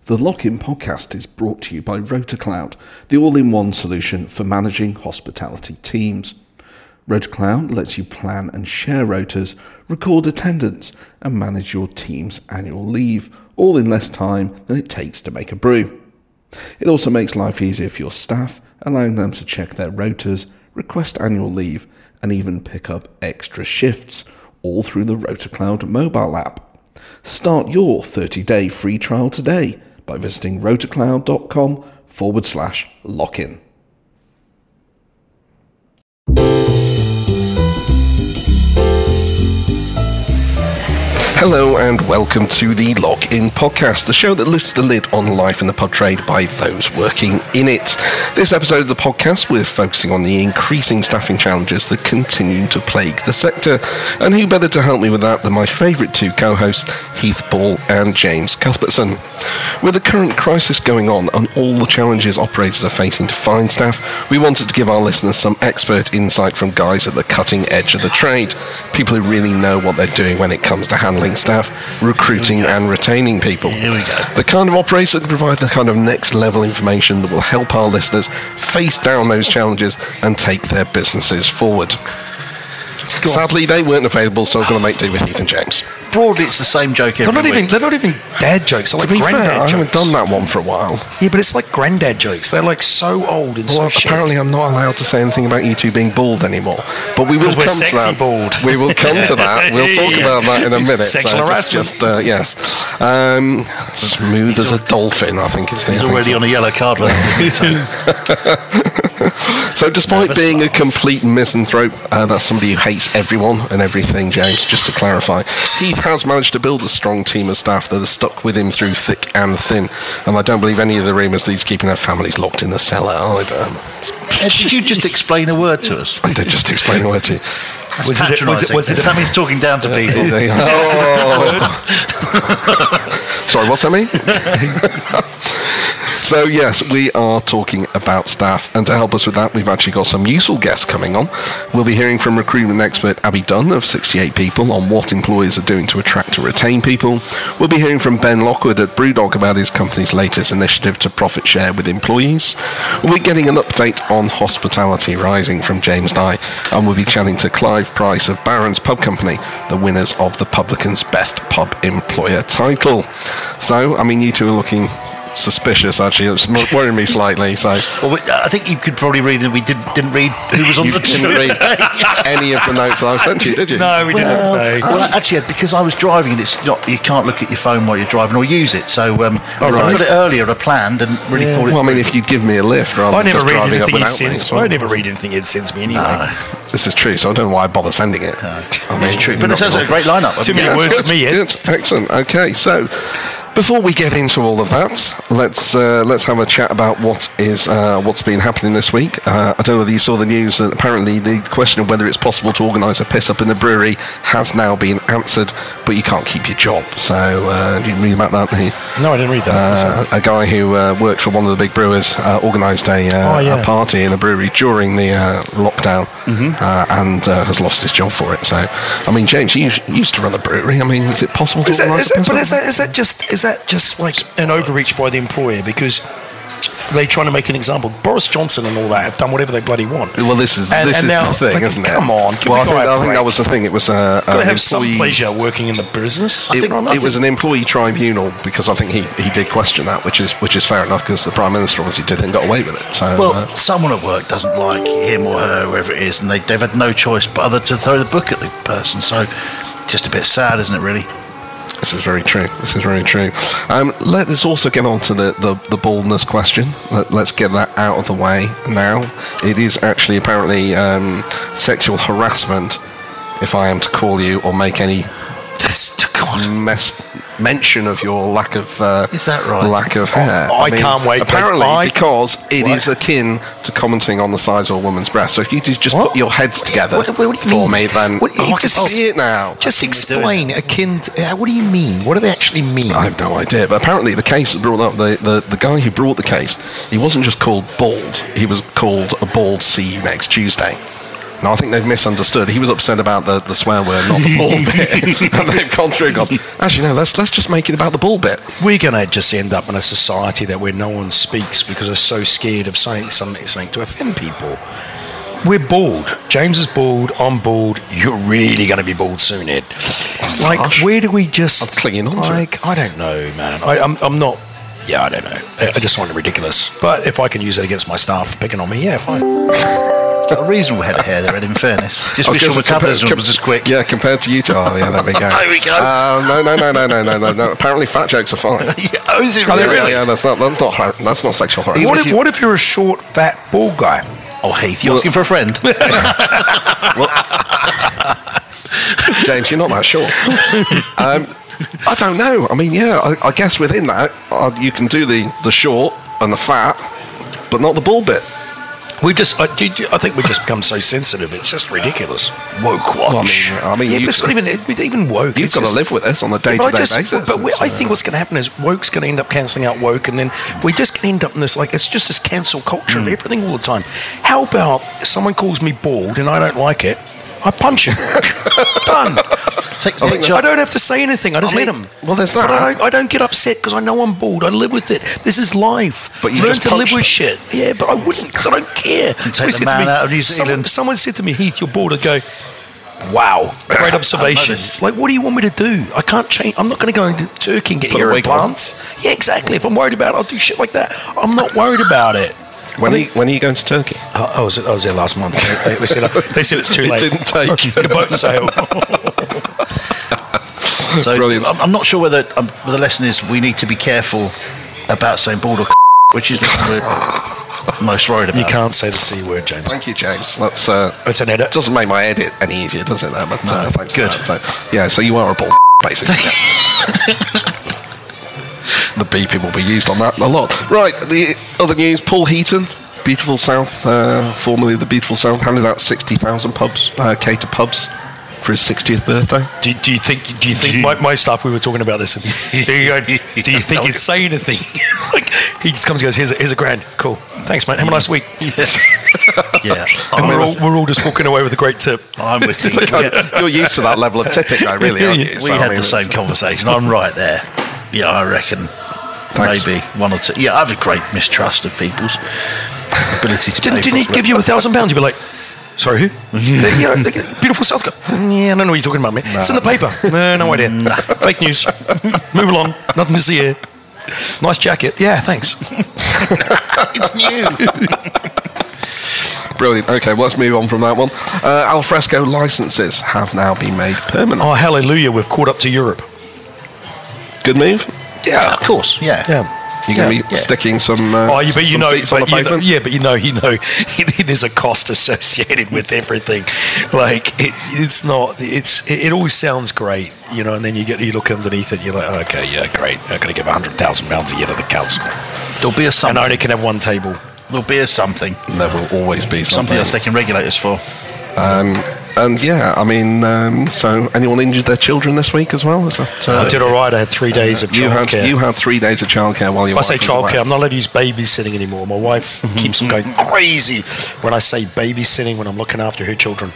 The Lock-In podcast is brought to you by RotorCloud, the all-in-one solution for managing hospitality teams. RotorCloud lets you plan and share rotas, record attendance, and manage your team's annual leave, all in less time than it takes to make a brew. It also makes life easier for your staff, allowing them to check their rotas, request annual leave, and even pick up extra shifts, all through the RotorCloud mobile app. Start your 30-day free trial today by visiting rotorcloud.com/lock-in. Hello and welcome to the Lock-In podcast, the show that lifts the lid on life in the pub trade by those working in it. This episode of the podcast, we're focusing on the increasing staffing challenges that continue to plague the sector. And who better to help me with that than my favourite two co-hosts, Heath Ball and James Cuthbertson. With the current crisis going on and all the challenges operators are facing to find staff, we wanted to give our listeners some expert insight from guys at the cutting edge of the trade, people who really know what they're doing when it comes to handling staff, recruiting and retaining people. Here we go. The kind of operators that can provide the kind of next level information that will help our listeners face down those challenges and take their businesses forward. Sadly, they weren't available, so I'm going to make do with Heath and James. Broadly, it's the same joke every week. They're not even dad jokes. They're like granddad fair, jokes. I haven't done that one for a while. Yeah, but it's like granddad jokes. They're like so old and so shit. Apparently I'm not allowed to say anything about you two being bald anymore. But we will come to that. Bald. We will come to that. We'll talk about that in a minute. Sexual harassment. Yes. Smooth as a dolphin, I think is the He's already on a yellow card with him. So despite being a complete misanthrope, that's somebody who hates everyone and everything, James, just to clarify, Heath has managed to build a strong team of staff that has stuck with him through thick and thin, and I don't believe any of the rumours that he's keeping their families locked in the cellar either. Did you just explain a word to us? I did just explain a word to you. That's patronising. Sammy's talking down to people. Sorry, what's that mean? So yes, we are talking about staff, and to help us with that, we've actually got some useful guests coming on. We'll be hearing from recruitment expert Abby Dunn of 68 People on what employers are doing to attract and retain people. We'll be hearing from Ben Lockwood at Brewdog about his company's latest initiative to profit share with employees. We'll be getting an update on Hospitality Rising from James Dye, and we'll be chatting to Clive Price of Barron's Pub Company, the winners of the Publican's Best Pub Employer title. So, I mean, you two are looking suspicious, actually. It's worrying me slightly. So, well, I think you could probably read that we didn't read who was on the didn't read any of the notes I sent you, did you? No, we didn't. Well, actually, because I was driving, and it's not, you can't look at your phone while you're driving or use it. So I got it earlier. I planned and really thought it. Well, I mean, if you'd give me a lift rather than just driving up without me. I never read anything you'd sent me anyway. This is true, so I don't know why I bother sending it. I mean, it's true, but it sounds like a great lineup. Too many words for me. Good, excellent. Okay, so before we get into all of that, let's have a chat about what's been happening this week. I don't know whether you saw the news that apparently the question of whether it's possible to organise a piss up in the brewery has now been answered, but you can't keep your job. So did you read about that? No, I didn't read that. A guy who worked for one of the big brewers organised a party in a brewery during the lockdown. And has lost his job for it. So, I mean, James, you used to run a brewery. I mean, is it possible to organise? Is that just like an overreach by the employer because they're trying to make an example? Boris Johnson and all that have done whatever they bloody want. Well, this is the thing, isn't it? Come on. Well, I think that was the thing. It was got to have some pleasure working in the business. It was an employee tribunal because I think he did question that, which is fair enough because the Prime Minister obviously did and got away with it. So, someone at work doesn't like him or her, whoever it is, and they've had no choice but other to throw the book at the person. So, just a bit sad, isn't it? Really. This is very true. Let's also get on to the baldness question. Let's get that out of the way now. It is actually apparently sexual harassment if I am to call you or make any mention of your lack of is that right? lack of hair. I can't wait. Apparently, because it is akin to commenting on the size of a woman's breast. So if you just put your heads together for me, then I can see it now. Just explain akin to, what do you mean? What do they actually mean? I have no idea. But apparently the case was brought up. The guy who brought the case, he wasn't just called bald. He was called a bald see you next Tuesday. No, I think they've misunderstood. He was upset about the swear word, not the bull bit. And they've gone through and gone, actually, no, let's just make it about the bull bit. We're going to just end up in a society where no one speaks because they're so scared of saying something to offend people. We're bald. James is bald. I'm bald. You're really going to be bald soon, Ed. Like, Gosh. where do we just... I'm clinging on to like, I don't know, man. I'm not... Yeah, I don't know. I just find it ridiculous. But if I can use it against my staff picking on me, yeah, fine. Got a reasonable head of hair there, Ed, in fairness. Just wish your metabolism was as quick. Yeah, compared to you two. Oh, yeah, there we go. There we go. No. Apparently fat jokes are fine. Oh, is it really? Yeah, that's not sexual harassment. What if you're a short, fat, bald guy? Oh, Heath, you're asking for a friend? James, you're not that short. I don't know. I mean, yeah, I guess within that, you can do the short and the fat, but not the bald bit. We just, I think we just become so sensitive. It's just ridiculous. Woke watch. I mean, yeah, but it's not even woke. You've got to live with this on a day-to-day basis. But I think what's going to happen is woke's going to end up cancelling out woke, and then we just can end up in this, like, it's just this cancel culture of everything all the time. How about if someone calls me bald and I don't like it, I punch him. Done. I don't have to say anything. I just hit him. Well, there's that. But I don't get upset because I know I'm bald. I live with it. This is life. But you learn just to live punch with shit. Yeah, but I wouldn't because I don't care. Take the man out of New Zealand. Someone said to me, Heath, you're bald. I'd go, wow, great observation. Like, what do you want me to do? I can't change. I'm not going to go into Turkey and get ear implants. Yeah, exactly. If I'm worried about it, I'll do shit like that. I'm not worried about it. When are you going to Turkey? I was there last month. They said it's too late. It didn't take. The boat sailed. So Brilliant. I'm not sure whether the lesson is we need to be careful about saying bald or which is the one we're most worried about. You can't say the C word, James. Thank you, James. That's it's an edit. doesn't make my edit any easier, does it? Though? But No, thanks. good. For that. So yeah, so you are a ball, basically. The beeping will be used on that a lot. Right, the other news: Paul Heaton, Beautiful South, formerly the Beautiful South, handed out 60,000 cater pubs for his 60th birthday. Do you think my staff, we were talking about this, and do you think he'd say anything? Like, he just comes and goes, here's a grand. Cool. Thanks, mate. Have a nice week. Yeah. And we're all just walking away with a great tip. I'm with you. Yeah. You're used to that level of tipping, though, really, aren't you? We had the same conversation. I'm right there. Yeah, I reckon Thanks. maybe one or two. Yeah, I have a great mistrust of people's ability to pay. Didn't he give you £1,000? You'd be like, sorry, who? The Beautiful South guy. Yeah, I don't know what you're talking about, mate. It's in the paper. No idea. Fake news. Move along. Nothing to see here. Nice jacket. Yeah, thanks. It's new. Brilliant. Okay, well, let's move on from that one. Alfresco licenses have now been made permanent. Oh, hallelujah. We've caught up to Europe. Good move. Yeah, of course. Yeah. You're going to be sticking some, some seats on the pavement? But you know, there's a cost associated with everything. Like, it's not, it always sounds great, you know, and then you look underneath it, you're like, oh, okay, yeah, great. I'm going to give £100,000 a year to the council. There'll be a something. And I only can have one table. There'll be a something. There will always be Something else they can regulate us for. And yeah, I mean, so anyone injured their children this week as well? Is that, I did all right. I had 3 days of childcare. You had 3 days of childcare while you were. I say childcare. I'm not allowed to use babysitting anymore. My wife keeps on going crazy when I say babysitting when I'm looking after her children.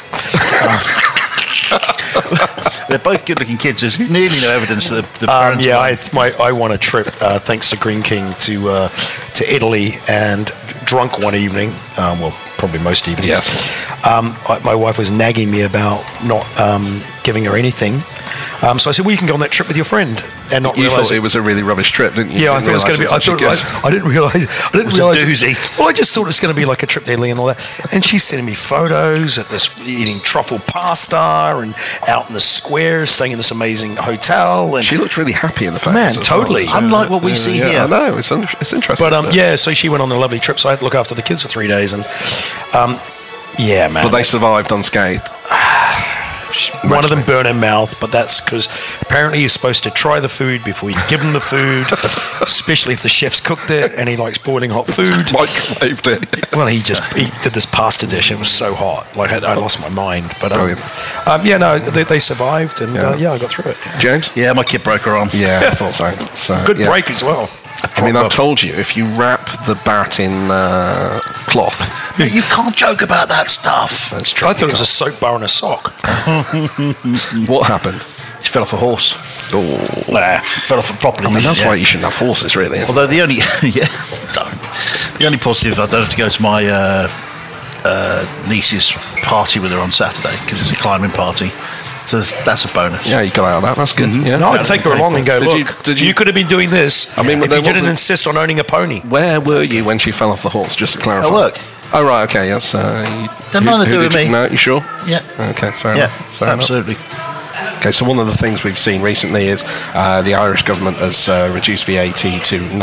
They're both good-looking kids. There's nearly no evidence that the parents. Yeah, I won a trip thanks to Green King to Italy, and drunk one evening. Well, probably most evenings. Yes. My wife was nagging me about not giving her anything. So I said, well, you can go on that trip with your friend, and not You realize thought it was a really rubbish trip, didn't you? Yeah, I thought it was going to be. I didn't realize. a doozy. Well, I just thought it was going to be like a trip to Italy and all that. And she's sending me photos at this eating truffle pasta and out in the square, staying in this amazing hotel. And She looked really happy in the photos. Man, as well, totally. didn't she? Unlike what we see here. I know, it's interesting. But isn't it? yeah, so she went on a lovely trip. So I had to look after the kids for 3 days, and yeah, man. But they survived unscathed. One of them burned her mouth, but that's because apparently you're supposed to try the food before you give them the food, especially if the chef's cooked it and he likes boiling hot food. Microwaved it. Well, he did this pasta dish. It was so hot, like I lost my mind. But Brilliant. yeah, no, they survived, and yeah, I got through it. James? Yeah, my kid broke her arm. Yeah, I thought so. Good yeah. break as well. I mean, I've told you, if you wrap the bat in cloth... You can't joke about that stuff. That's true. I thought it was a soap bar and a sock. What happened? He fell off a horse. Oh, Fell off properly. I mean, that's why you shouldn't have horses, really. Although the only the only positive, I don't have to go to my niece's party with her on Saturday because it's a climbing party. So that's a bonus. Yeah, you got out of that. That's good. Yeah. No, I'd take her along and go, you could have been doing this. I mean, if you didn't insist on owning a pony. Where were you when she fell off the horse, just to clarify? At work. Oh, right, okay, yes. Nothing to do with me. No, you sure? Yeah. Okay, fair enough. Fair absolutely. Enough. Okay, so one of the things we've seen recently is the Irish government has reduced VAT to 9%.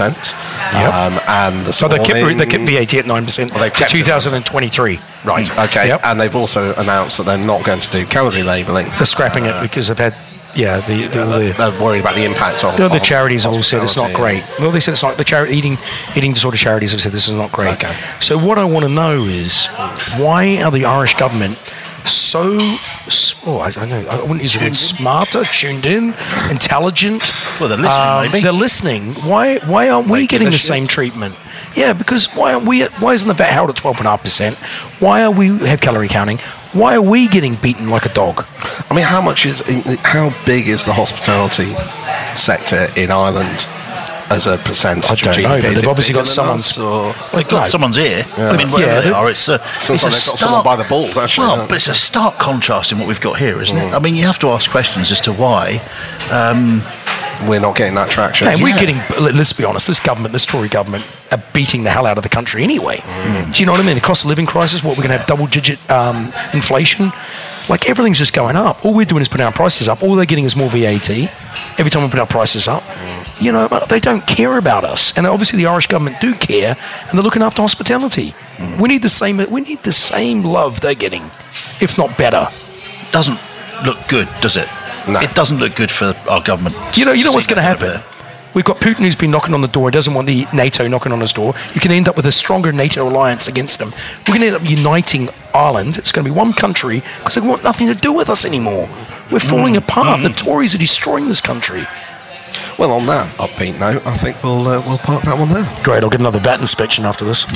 And they kept VAT at 9% to 2023. Right, okay. Yep. And they've also announced that they're not going to do calorie labelling. They're scrapping it because they've had... Yeah, they're worried about the impact on. The charities all said it's not great. Well, they said it's not. The eating disorder charities have said this is not great. Okay. So what I want to know is why are the Irish government so? I don't know. I wouldn't use the word smarter, tuned in, intelligent. Well, they're listening. Maybe they're listening. Why aren't we getting the same treatment? Yeah, because why aren't we? Why isn't the VAT held at 12.5%? Why are we have calorie counting? Why are we getting beaten like a dog? I mean, how big is the hospitality sector in Ireland as a percentage of GDP? Know, but they've obviously got someone's... They've got someone's ear. Yeah. I mean, wherever they are, it's a someone by the balls, actually. Well, but it's a stark contrast in what we've got here, isn't it? I mean, you have to ask questions as to why... we're not getting that traction. And we're getting, let's be honest, this Tory government are beating the hell out of the country anyway. Do you know what I mean? The cost of living crisis, we're going to have double-digit inflation. Like, everything's just going up. All we're doing is putting our prices up. All they're getting is more VAT every time we put our prices up. You know, they don't care about us. And obviously the Irish government do care, and they're looking after hospitality. We need the same love they're getting, if not better. Doesn't look good, does it? No. It doesn't look good for our government. You know what's going to happen? We've got Putin who's been knocking on the door. He doesn't want the NATO knocking on his door. You can end up with a stronger NATO alliance against them. We're going to end up uniting Ireland. It's going to be one country because they want nothing to do with us anymore. We're falling apart. The Tories are destroying this country. Well, on that upbeat note, I think we'll park that one there. Great. I'll get another VAT inspection after this.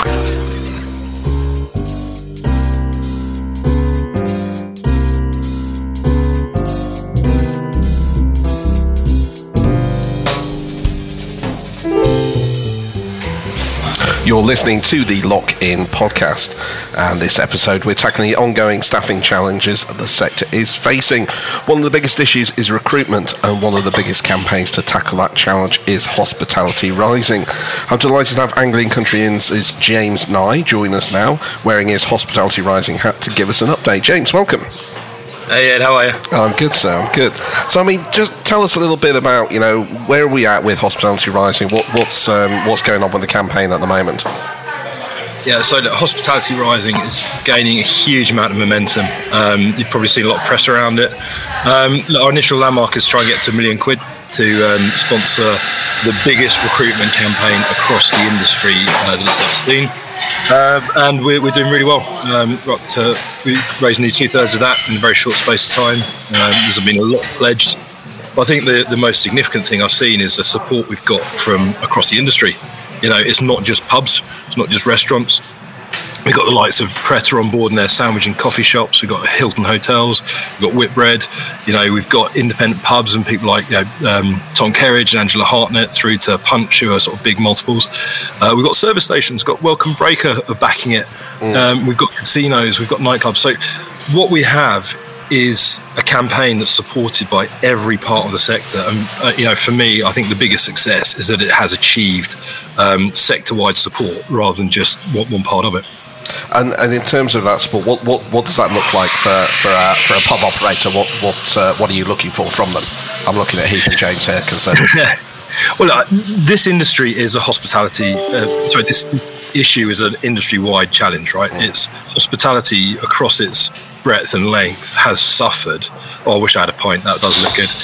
You're listening to the Lock-In podcast, and this episode we're tackling the ongoing staffing challenges the sector is facing. One of the biggest issues is recruitment, and one of the biggest campaigns to tackle that challenge is Hospitality Rising. I'm delighted to have Anglian Country Inn's James Nye join us now, wearing his Hospitality Rising hat to give us an update. James, welcome. Hey Ed, how are you? I'm good, sir. I'm good. So, I mean, just tell us a little bit about, where are we at with Hospitality Rising? What's going on with the campaign at the moment? Yeah, so Hospitality Rising is gaining a huge amount of momentum. You've probably seen a lot of press around it. Our initial landmark is try and get to £1 million to sponsor the biggest recruitment campaign across the industry that it's ever seen. And we're doing really well. We raised nearly 2/3 of that in a very short space of time. There's been a lot pledged. But I think the most significant thing I've seen is the support we've got from across the industry. It's not just pubs, it's not just restaurants. We've got the likes of Preta on board in their sandwich and coffee shops. We've got Hilton Hotels. We've got Whitbread. We've got independent pubs and people like Tom Kerridge and Angela Hartnett through to Punch, who are sort of big multiples. We've got service stations. We've got Welcome Breaker are backing it. We've got casinos. We've got nightclubs. So what we have is a campaign that's supported by every part of the sector. And for me, I think the biggest success is that it has achieved sector-wide support rather than just one part of it. And in terms of that support, what does that look like for a pub operator? What are you looking for from them? I'm looking at Heath and James here, concerned. Well, this industry is a hospitality. This issue is an industry-wide challenge, right? It's hospitality across its breadth and length has suffered. Oh, I wish I had a pint. That does look good.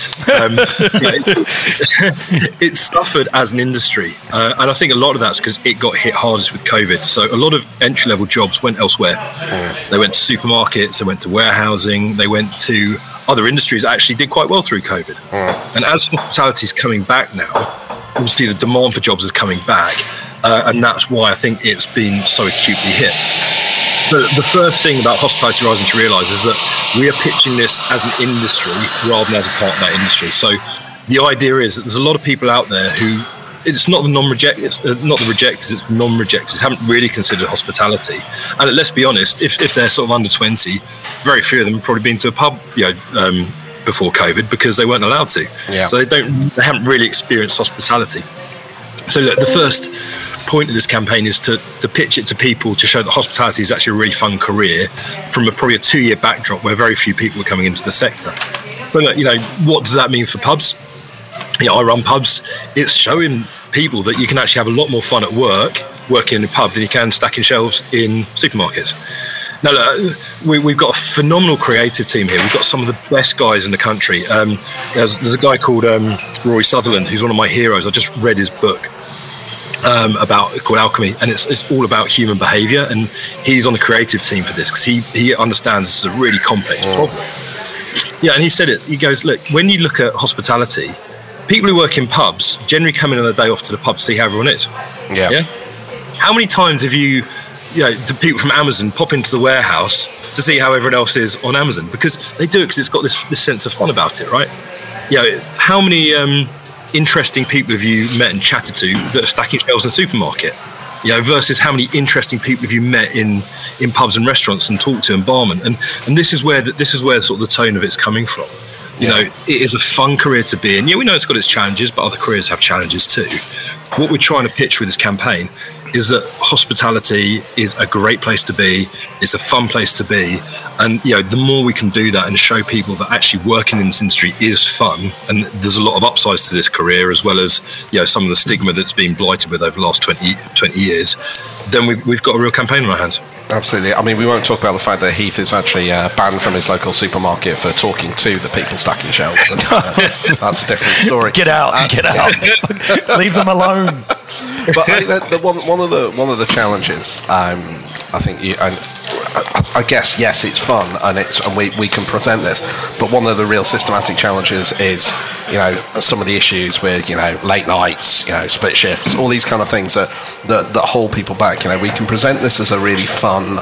It's suffered as an industry, and I think a lot of that's because it got hit hardest with COVID. So a lot of entry-level jobs went elsewhere. They went to supermarkets, they went to warehousing, they went to other industries that actually did quite well through COVID. And as hospitality is coming back now, obviously the demand for jobs is coming back, and that's why I think it's been so acutely hit. The first thing about Hospitality Rising to realise is that we are pitching this as an industry rather than as a part of that industry. So the idea is that there's a lot of people out there who, it's not the non-rejectors, not the rejectors, it's the non-rejectors, haven't really considered hospitality. And let's be honest, if they're sort of under 20, very few of them have probably been to a pub, before COVID because they weren't allowed to. Yeah. So they haven't really experienced hospitality. So look, the first point of this campaign is to pitch it to people to show that hospitality is actually a really fun career from probably a 2-year backdrop where very few people are coming into the sector. So look, what does that mean for pubs? I run pubs. It's showing people that you can actually have a lot more fun at work working in a pub than you can stacking shelves in supermarkets. Now, look, we've got a phenomenal creative team here. We've got some of the best guys in the country. There's a guy called Rory Sutherland, who's one of my heroes. I just read his book called Alchemy, and it's all about human behaviour. And he's on the creative team for this because he understands this is a really complex problem. Yeah, and he said it. He goes, look, when you look at hospitality, people who work in pubs generally come in on a day off to the pub to see how everyone is. Yeah. How many times have you do people from Amazon pop into the warehouse to see how everyone else is on Amazon? Because they do it because it's got this sense of fun about it, right? How many interesting people have you met and chatted to that are stacking shelves in a supermarket? Versus how many interesting people have you met in pubs and restaurants and talked to and barmen? And this is where sort of the tone of it's coming from. It is a fun career to be in. We know it's got its challenges, but other careers have challenges too. What we're trying to pitch with this campaign is that hospitality is a great place to be. It's a fun place to be. And, the more we can do that and show people that actually working in this industry is fun, and there's a lot of upsides to this career, as well as, some of the stigma that's been blighted with over the last 20 years, then we've got a real campaign on our hands. Absolutely. I mean, we won't talk about the fact that Heath is actually banned from his local supermarket for talking to the people stacking shelves. But, that's a different story. Get out! Leave them alone. But I think one of the challenges, I think, I guess, yes, it's fun and we can present this, but one of the real systematic challenges is, some of the issues with, late nights, split shifts, all these kind of things that hold people back. We can present this as a really fun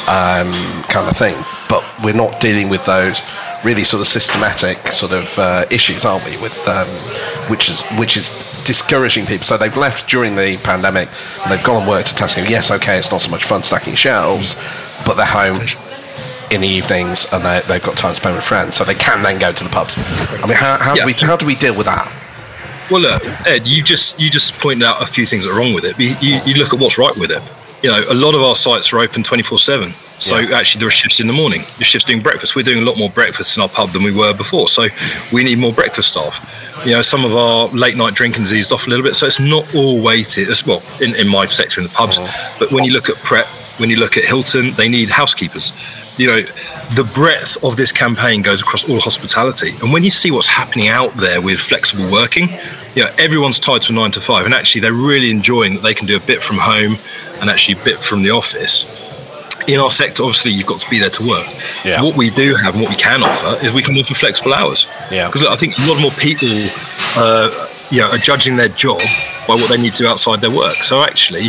kind of thing, but we're not dealing with those really sort of systematic sort of issues, aren't we? With which is discouraging people. So they've left during the pandemic and they've gone and worked at Tesco. Yes, okay, it's not so much fun stacking shelves, but they're home in the evenings and they've got time to spend with friends, so they can then go to the pubs. I mean, how do we deal with that? Well, look, Ed, you just pointed out a few things that are wrong with it. You look at what's right with it. A lot of our sites are open 24/7. So actually there are shifts in the morning. There's shifts doing breakfast. We're doing a lot more breakfasts in our pub than we were before. So we need more breakfast staff. Some of our late night drinking has eased off a little bit. So it's not all weighted as well in my sector in the pubs. But when you look at Pret, when you look at Hilton, they need housekeepers. The breadth of this campaign goes across all hospitality. And when you see what's happening out there with flexible working, everyone's tied to a 9 to 5. And actually they're really enjoying that they can do a bit from home and actually a bit from the office. In our sector, obviously, you've got to be there to work. Yeah. What we do have and what we can offer is we can offer flexible hours. Yeah. Because I think a lot more people are judging their job by what they need to do outside their work. So actually,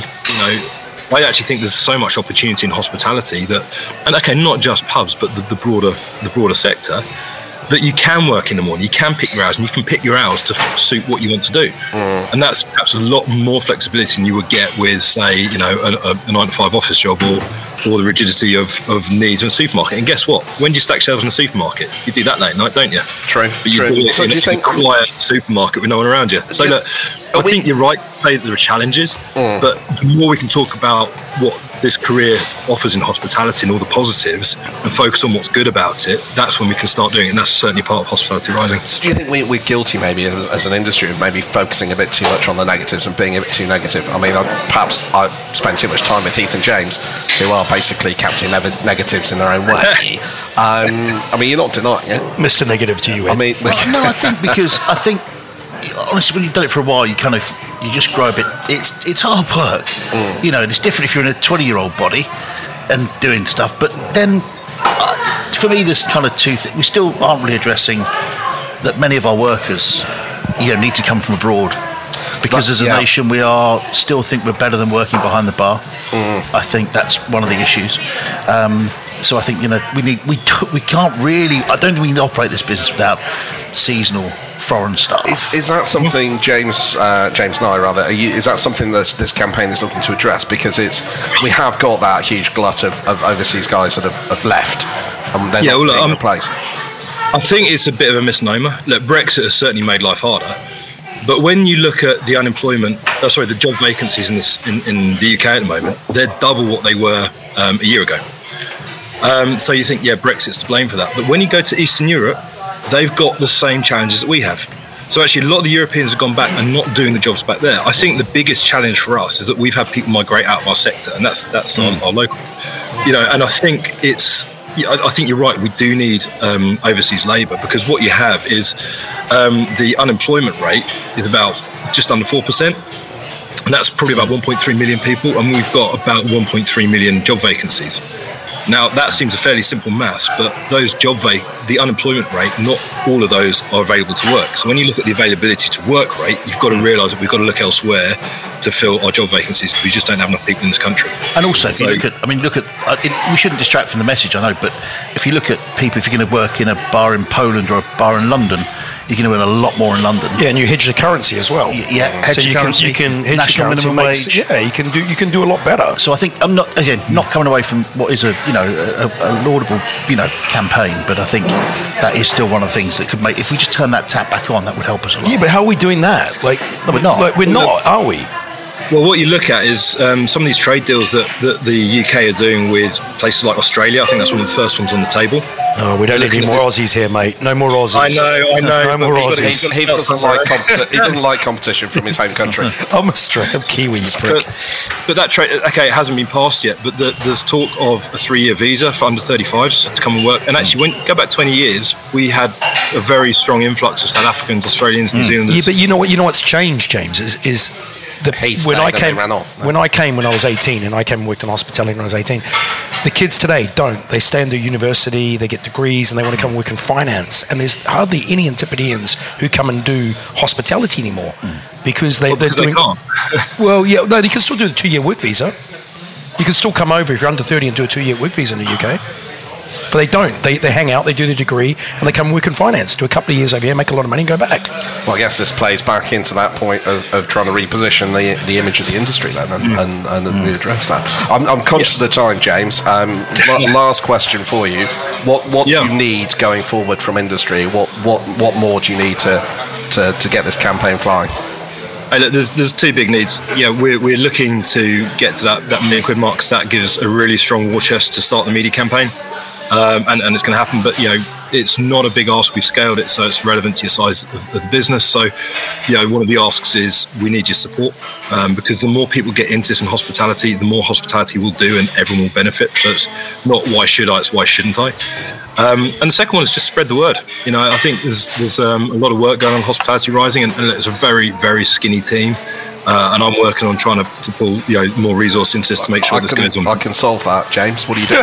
I actually think there's so much opportunity in hospitality that, and okay, not just pubs, but the broader sector, that you can work in the morning, you can pick your hours, and you can pick your hours to suit what you want to do. And that's perhaps a lot more flexibility than you would get with, say, a 9 to 5 office job or the rigidity of needs in a supermarket. And guess what? When do you stack shelves in a supermarket? You do that late night, don't you? True. But you do it in a quiet supermarket with no one around you. So look, I think you're right to say that there are challenges, but the more we can talk about what this career offers in hospitality and all the positives and focus on what's good about it, that's when we can start doing it, and that's certainly part of Hospitality Rising. So do you think we're guilty maybe as an industry of maybe focusing a bit too much on the negatives and being a bit too negative? I mean, perhaps I spend too much time with Heath and James, who are basically capturing negatives in their own way. I mean, you're not denying it. Mr. Negative to you, Ed. I mean, no, I think honestly, when you've done it for a while, you just grow a bit. It's hard work, It's different if you're in a 20-year-old body and doing stuff. But then, for me, there's kind of two things. We still aren't really addressing that many of our workers, need to come from abroad because as a nation we still think we're better than working behind the bar. I think that's one of the issues. So I think we can't really. I don't think we can operate this business without seasonal foreign staff. Is that something, James and I rather? Is that something that this campaign is looking to address? Because we have got that huge glut of overseas guys that have left, and they're not being replaced. I think it's a bit of a misnomer. Look, Brexit has certainly made life harder. But when you look at the the job vacancies in the UK at the moment, they're double what they were a year ago. So you think, Brexit's to blame for that. But when you go to Eastern Europe, they've got the same challenges that we have. So actually, a lot of the Europeans have gone back and not doing the jobs back there. I think the biggest challenge for us is that we've had people migrate out of our sector, and that's our local. And I think I think you're right. We do need overseas labour, because what you have is the unemployment rate is about just under 4%, and that's probably about 1.3 million people, and we've got about 1.3 million job vacancies. Now, that seems a fairly simple maths, but those the unemployment rate, not all of those are available to work. So when you look at the availability to work rate, you've got to realise that we've got to look elsewhere to fill our job vacancies, because we just don't have enough people in this country. And also, if you look at, we shouldn't distract from the message, I know, but if you look at people, if you're going to work in a bar in Poland or a bar in London, you're going to earn a lot more in London. Yeah, and you hedge the currency as well. Yeah, hedge the currency. You can hedge national the currency. minimum wage. Yeah, you can do a lot better. So I think I'm not coming away from what is a laudable campaign, but I think that is still one of the things that could make, if we just turn that tap back on, that would help us a lot. Yeah, but how are we doing that? No, we're not. We're not, are we? Well, what you look at is some of these trade deals that the UK are doing with places like Australia. I think that's one of the first ones on the table. Oh, we don't need any more Aussies here, mate. No more Aussies. I know. No more Aussies. He doesn't like competition from his home country. I'm a straight-up Kiwi, you prick. But that trade, it hasn't been passed yet, but there's talk of a 3-year visa for under 35s to come and work. And actually, go back 20 years, we had a very strong influx of South Africans, Australians, New Zealanders. Yeah, but you know what's changed, James, is when I came when I was 18, and I came and worked in hospitality when I was 18, the kids today don't. They stay in the university, they get degrees, and they want to come and work in finance. And there's hardly any Antipodeans who come and do hospitality anymore because they're doing. They can't. Well, yeah, no, you can still do the 2-year work visa. You can still come over if you're under 30 and do a 2-year work visa in the UK. But they don't. They hang out, they do the degree, and they come and work in finance, do a couple of years over here, make a lot of money, and go back. Well, I guess this plays back into that point of trying to reposition the image of the industry then, and readdress that. I'm conscious of the time, James. Last question for you: What do you need going forward from industry? What more do you need to get this campaign flying? Hey, look, there's two big needs. We're looking to get to that £1 million mark, because that gives a really strong war chest to start the media campaign, and it's going to happen. But it's not a big ask. We've scaled it so it's relevant to your size of the business. So one of the asks is we need your support, because the more people get into this in hospitality, the more hospitality will do, and everyone will benefit. So it's not why should I, it's why shouldn't I. And the second one is just spread the word. I think there's a lot of work going on Hospitality Rising, and it's a very, very skinny team. And I'm working on trying to pull more resource into this to make sure this goes on. I can solve that, James. What do you do?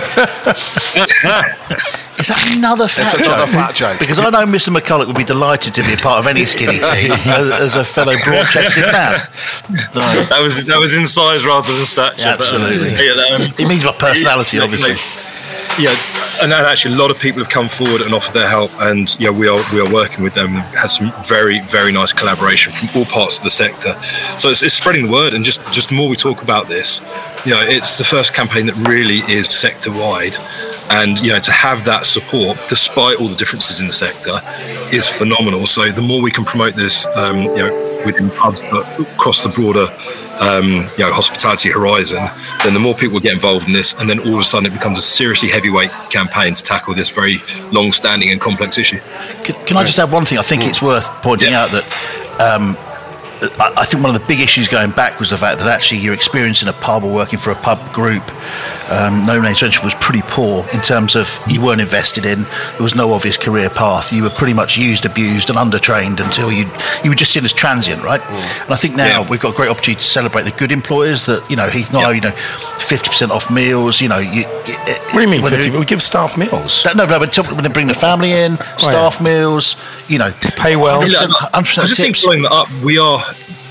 Is that another fat joke? It's another fat joke. Because I know Mr. McCulloch would be delighted to be a part of any skinny team as a fellow broad-chested man. So, that was in size rather than stature. Absolutely. It means my personality, obviously. Yeah, and actually a lot of people have come forward and offered their help, and we are working with them. We've had some very, very nice collaboration from all parts of the sector. So it's spreading the word, and just the more we talk about this, it's the first campaign that really is sector wide, and to have that support despite all the differences in the sector is phenomenal. So the more we can promote this, within pubs but across the broader hospitality horizon, then the more people get involved in this, and then all of a sudden it becomes a seriously heavyweight campaign to tackle this very long-standing and complex issue. Can I just add one thing? I think it's worth pointing out that I think one of the big issues going back was the fact that actually your experience in a pub or working for a pub group, No Names Mentioned, was pretty poor in terms of you weren't invested in, there was no obvious career path, you were pretty much used, abused and undertrained until you were just seen as transient, right? And I think now we've got a great opportunity to celebrate the good employers that, Heath and I, 50% off meals, What do you mean 50%? We give staff meals. No, when they bring the family in, staff meals, pay well. 100% I just think following that up,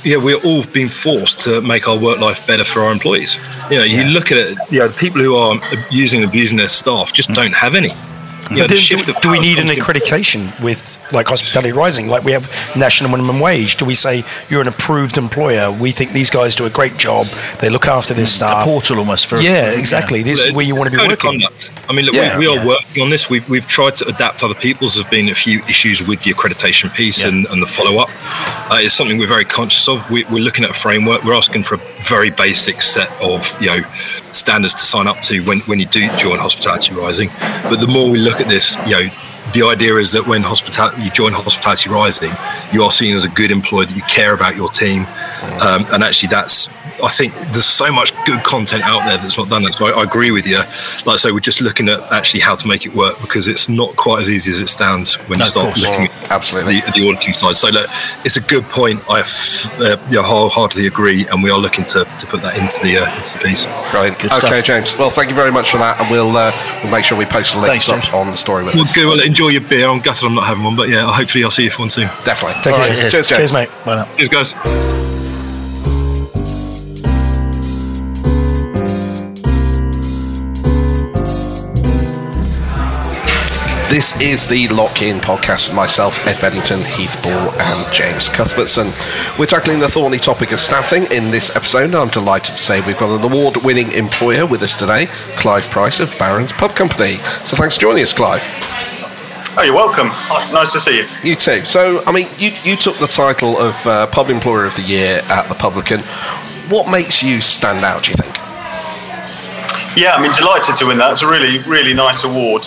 we're all being forced to make our work life better for our employees. You look at it, the people who are abusing their staff just don't have any. Do we need an accreditation with like Hospitality Rising? Like we have national minimum wage. Do we say you're an approved employer? We think these guys do a great job. They look after their staff. A portal almost for exactly. This is where you want to be working. I mean, look, we are working on this. We've tried to adapt other people's. There's been a few issues with the accreditation piece and the follow-up. It's something we're very conscious of. We're looking at a framework. We're asking for a very basic set of standards to sign up to when you do join Hospitality Rising. But the more we look at this, the idea is that when you join Hospitality Rising, you are seen as a good employee, that you care about your team, and actually I think there's so much good content out there that's not done that. So I agree with you. Like I say, we're just looking at actually how to make it work, because it's not quite as easy as it sounds when you start looking at the auditing side. So look, it's a good point. I wholeheartedly agree, and we are looking to put that into the piece. Brilliant. Good stuff. James. Well, thank you very much for that, and we'll make sure we post the links up on the story with us. Good. Well, enjoy your beer. I'm gutted I'm not having one, but hopefully I'll see you for one soon. Definitely. Take care. Cheers, James. Cheers, mate. Bye now. Cheers, guys. This is the Lock-In podcast with myself, Ed Beddington, Heath Ball and James Cuthbertson. We're tackling the thorny topic of staffing in this episode, and I'm delighted to say we've got an award-winning employer with us today, Clive Price of Barron's Pub Company. So thanks for joining us, Clive. Oh, you're welcome. Nice to see you. You too. So, I mean, you took the title of Pub Employer of the Year at the Publican. What makes you stand out, do you think? Yeah, I mean, delighted to win that. It's a really, really nice award.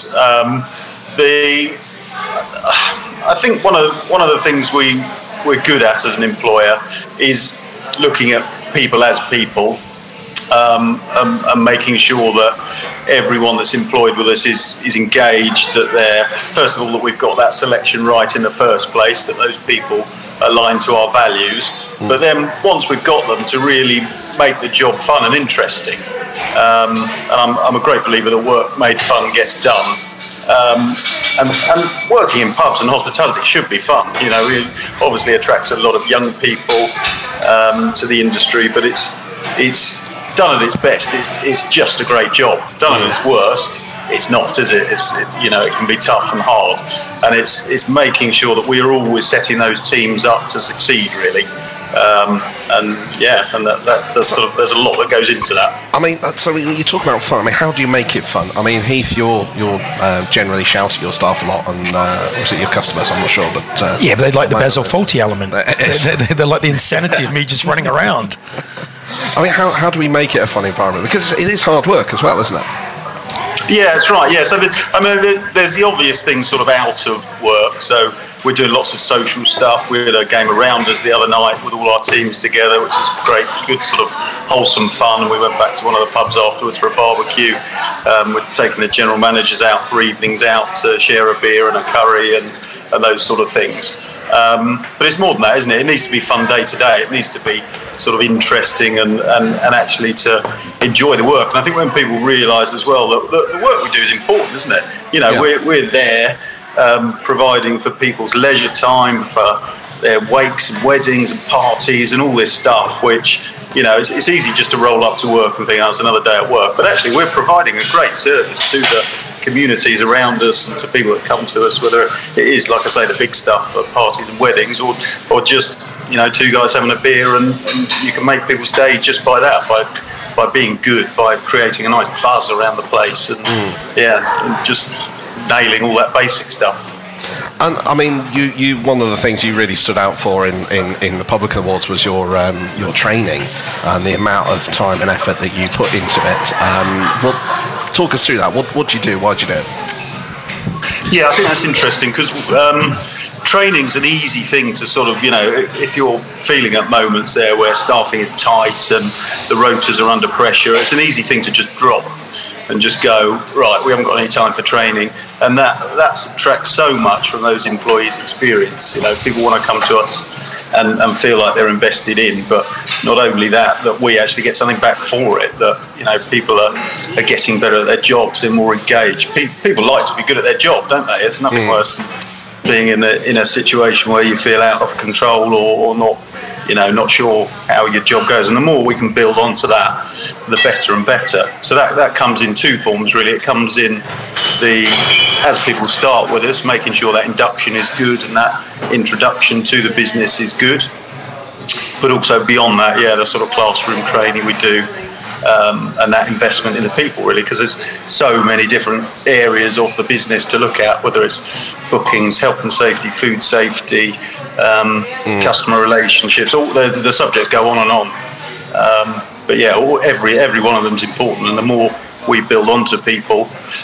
I think one of the things we're good at as an employer is looking at people as people, and making sure that everyone that's employed with us is engaged, that first of all, that we've got that selection right in the first place, that those people align to our values, but then once we've got them, to really make the job fun and interesting. And I'm a great believer that work made fun gets done. And working in pubs and hospitality should be fun. It obviously attracts a lot of young people to the industry, but it's done at its best. It's just a great job. Done at its worst, it's not, is it? It can be tough and hard, and it's making sure that we are always setting those teams up to succeed, really. That's sort of, there's a lot that goes into that. I mean, so you talk about fun. I mean, how do you make it fun? I mean, Heath, you're generally shouting at your staff a lot, and was it your customers? I'm not sure, but but they like the Basil Fawlty element. They like the insanity of me just running around. I mean, how do we make it a fun environment? Because it is hard work as well, isn't it? Yeah, that's right. Yeah, so there's the obvious things sort of out of work. So we're doing lots of social stuff. We had a game of Rounders the other night with all our teams together, which is great, good sort of wholesome fun. And we went back to one of the pubs afterwards for a barbecue. We're taking the general managers out for evenings out to share a beer and a curry and those sort of things. But it's more than that, isn't it? It needs to be fun day to day. It needs to be sort of interesting and actually to enjoy the work. And I think when people realise as well that the work we do is important, isn't it? We're there providing for people's leisure time, for their wakes and weddings and parties and all this stuff, which, it's easy just to roll up to work and think, oh, it's another day at work. But actually we're providing a great service to the communities around us and to people that come to us, whether it is, like I say, the big stuff of parties and weddings, or just two guys having a beer, and you can make people's day just by that, by being good, by creating a nice buzz around the place, and and just nailing all that basic stuff. And I mean, you one of the things you really stood out for in the Public Awards was your training and the amount of time and effort that you put into it. Talk us through that. What do you do? Why do you do it? Yeah, I think that's interesting because training's an easy thing to sort of, if you're feeling at moments there where staffing is tight and the rotas are under pressure, it's an easy thing to just drop and just go, right, we haven't got any time for training. And that subtracts so much from those employees' experience. People want to come to us and feel like they're invested in, but not only that we actually get something back for it, that people are getting better at their jobs, they're more engaged. People like to be good at their job, don't they? There's nothing worse than being in a situation where you feel out of control or not not sure how your job goes. And the more we can build onto that, the better and better. So that comes in two forms, really. It comes in as people start with us, making sure that induction is good and that introduction to the business is good. But also beyond that, the sort of classroom training we do, and that investment in the people, really, because there's so many different areas of the business to look at, whether it's bookings, health and safety, food safety, customer relationships, all the subjects go on and on. But every one of them is important, and the more we build onto people,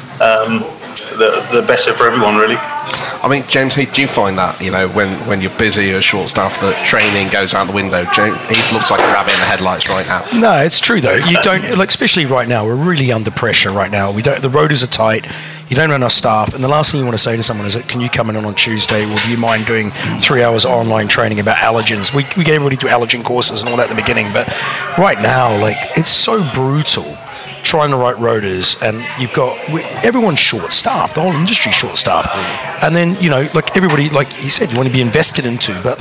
the better for everyone, really. I mean, James Heath, do you find that, when you're busy or short-staffed, that training goes out the window? James Heath looks like a rabbit in the headlights right now. No, it's true, though. You don't, especially right now, we're really under pressure right now. The rotors are tight. You don't have enough staff, and the last thing you want to say to someone is, can you come in on Tuesday, or do you mind doing 3 hours online training about allergens? We get everybody to allergen courses and all that at the beginning, but right now, it's so brutal trying to write rotors, and everyone's short-staffed, the whole industry's short-staffed, and then everybody, like you said, you want to be invested into, but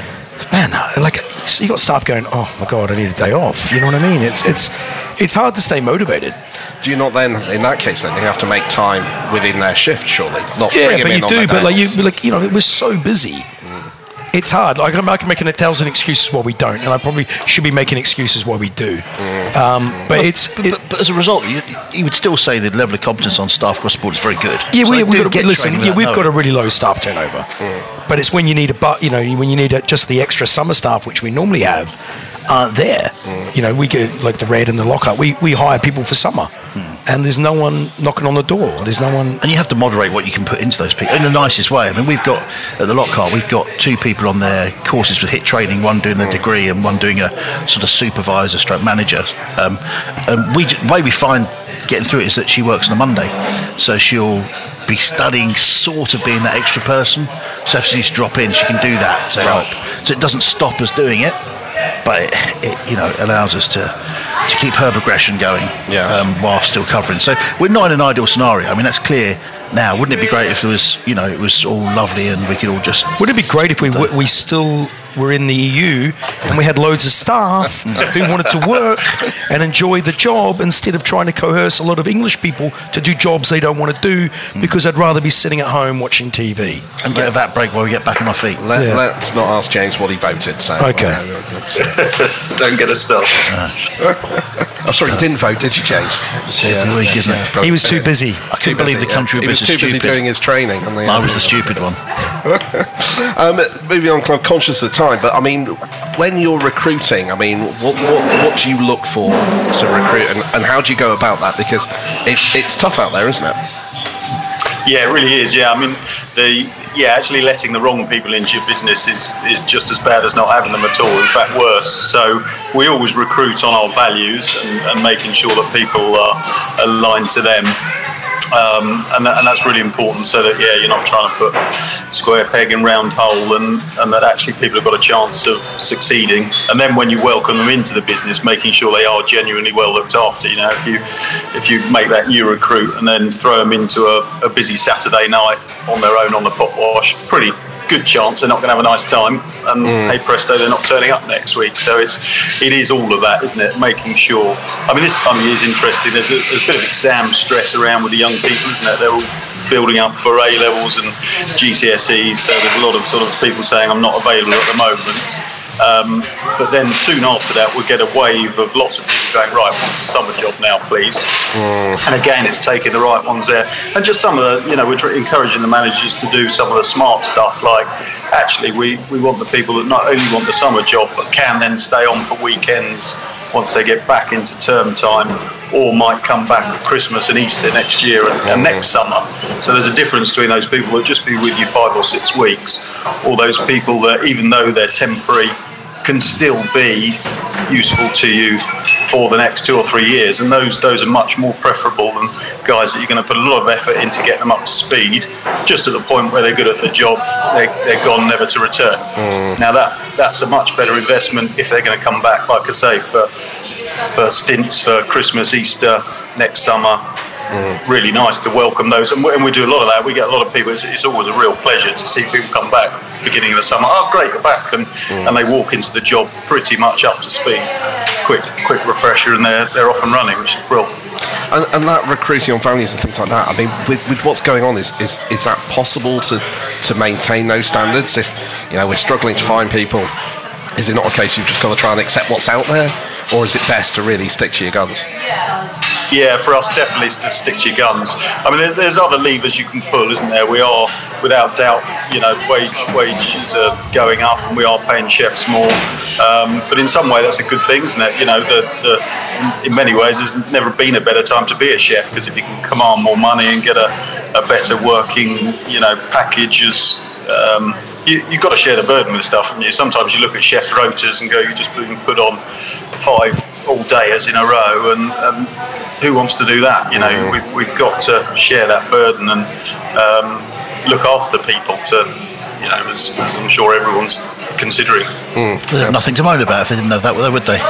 so you got staff going, oh my god, I need a day off. You know what I mean? It's hard to stay motivated. Do you not then, in that case, then you have to make time within their shift, surely? Not yeah, bring but them you in do. On But day. it was so busy. It's hard. I can make 1,000 excuses why we don't, and I probably should be making excuses why we do. But as a result, you would still say the level of competence on staff across the board is very good. Yeah, so we've got a really low staff turnover. But it's when you need just the extra summer staff, which we normally have, aren't there. We get the red and the lockup. We hire people for summer. And there's no one knocking on the door. There's no one. And you have to moderate what you can put into those people in the nicest way. I mean, we've got at the Lockhart, we've got 2 people on their courses with HIT training, one doing a degree and one doing a sort of supervisor stroke manager. And the way we find getting through it is that she works on a Monday, so she'll be studying, sort of being that extra person. So if she needs to drop in, she can do that to help. So it doesn't stop us doing it, but it allows us to keep her progression going while still covering. So we're not in an ideal scenario. I mean, that's clear now. Wouldn't it be great if there was, it was all lovely and we could all just... Wouldn't it be great if we still were in the EU and we had loads of staff who wanted to work and enjoy the job instead of trying to coerce a lot of English people to do jobs they don't want to do because they'd rather be sitting at home watching TV. And get a VAT break while we get back on our feet. Let's not ask James what he voted. So okay. Don't get us started. Oh, sorry, you didn't vote, did you, James? Every week, isn't it? He was too busy. I couldn't believe the country was too busy doing his training. I was the stupid one. Moving on, I'm conscious of time, but I mean, when you're recruiting, I mean, what do you look for to recruit, and how do you go about that? Because it's tough out there, isn't it? Yeah, it really is. Yeah, I mean, actually letting the wrong people into your business is just as bad as not having them at all. In fact, worse. So we always recruit on our values and making sure that people are aligned to them. And that's really important, so that you're not trying to put square peg in round hole, and that actually people have got a chance of succeeding. And then when you welcome them into the business, making sure they are genuinely well looked after. If you make that new recruit and then throw them into a busy Saturday night on their own on the pot wash, pretty good chance they're not going to have a nice time, and hey presto, they're not turning up next week. So it is all of that, isn't it? Making sure. I mean, this time of year is interesting. There's a bit of exam stress around with the young people, isn't it? They're all building up for A levels and GCSEs. So there's a lot of sort of people saying I'm not available at the moment. But then soon after that, we'll get a wave of lots of people going, right, what's a summer job now, please? And again, it's taking the right ones there. And just some of the, we're encouraging the managers to do some of the smart stuff, like actually we want the people that not only want the summer job, but can then stay on for weekends once they get back into term time, or might come back at Christmas and Easter next year and next summer. So there's a difference between those people that just be with you 5 or 6 weeks, or those people that, even though they're temporary, can still be useful to you for the next 2 or 3 years. And those are much more preferable than guys that you're going to put a lot of effort in to get them up to speed. Just at the point where they're good at the job, they're gone, never to return. Now that's a much better investment if they're going to come back, like I say, for stints for Christmas, Easter, next summer. Really nice to welcome those, and we do a lot of that. We get a lot of people. It's always a real pleasure to see people come back beginning of the summer. Oh, great, you're back, and they walk into the job pretty much up to speed. Quick refresher, and they're off and running, which is brilliant. And that recruiting on values and things like that, I mean, with what's going on, is that possible to maintain those standards? If, you know, we're struggling to find people, is it not a case you've just got to try and accept what's out there? Or is it best to really stick to your guns? Yeah, for us, definitely to stick to your guns. I mean, there's other levers you can pull, isn't there? We are, without doubt, you know, wages are going up, and we are paying chefs more. But in some way, that's a good thing, isn't it? You know, in many ways, there's never been a better time to be a chef, because if you can command more money and get a better working, you know, package, you've got to share the burden with stuff, haven't you? Sometimes you look at chef rotas and go, you just put on 5 all-dayers in a row, and who wants to do that? You know, we've got to share that burden and look after people to, you know, as I'm sure everyone's considering. There's nothing to moan about if they didn't know that, would they?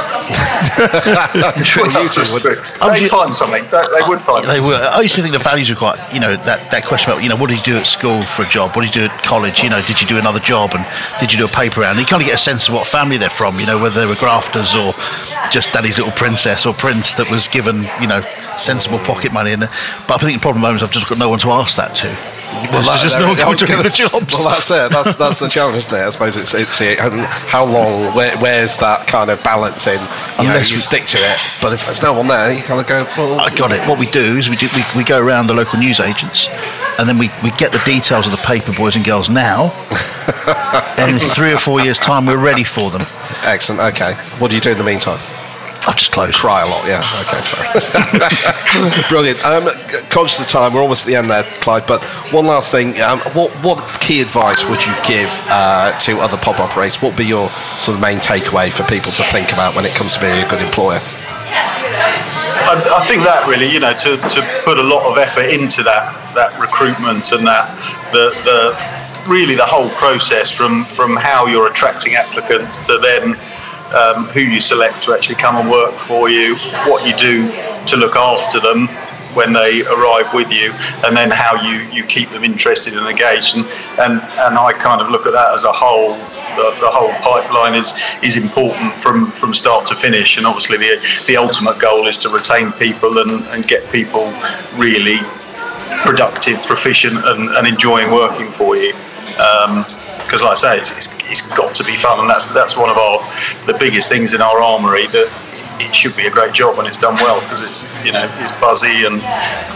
They'd find something. They would find. They would. I used to think the values were quite, you know, that question about, you know, what did you do at school for a job? What did you do at college? You know, did you do another job? And did you do a paper round? And you kind of get a sense of what family they're from, you know, whether they were grafters or just daddy's little princess or prince that was given, you know, sensible pocket money. But I think the problem at the moment is I've just got no one to ask that to. Well, there's just no one doing the jobs. Well, that's it. That's the challenge, isn't it? I suppose it's and how long, where's that kind of balance in? Unless you stick to it, but if there's no one there, you kind of go, well, I got it. What we do is we go around the local news agents, and then we get the details of the paper boys and girls now, and in 3 or 4 years' time, we're ready for them. Excellent. Okay. What do you do in the meantime? I'll just close. Cry a lot, yeah. Okay, fair. Brilliant. Conscious of the time, we're almost at the end there, Clive, but one last thing. What key advice would you give to other pub operators? What would be your sort of main takeaway for people to think about when it comes to being a good employer? I think that really, you know, to put a lot of effort into that recruitment and really the whole process from how you're attracting applicants to then who you select to actually come and work for you, what you do to look after them when they arrive with you, and then how you keep them interested and engaged. And I kind of look at that as a whole. The whole pipeline is important from start to finish, and obviously the ultimate goal is to retain people and get people really productive, proficient, and enjoying working for you. Because, like I say, it's got to be fun, and that's one of the biggest things in our armoury, that it should be a great job when it's done well, because it's, you know, it's buzzy and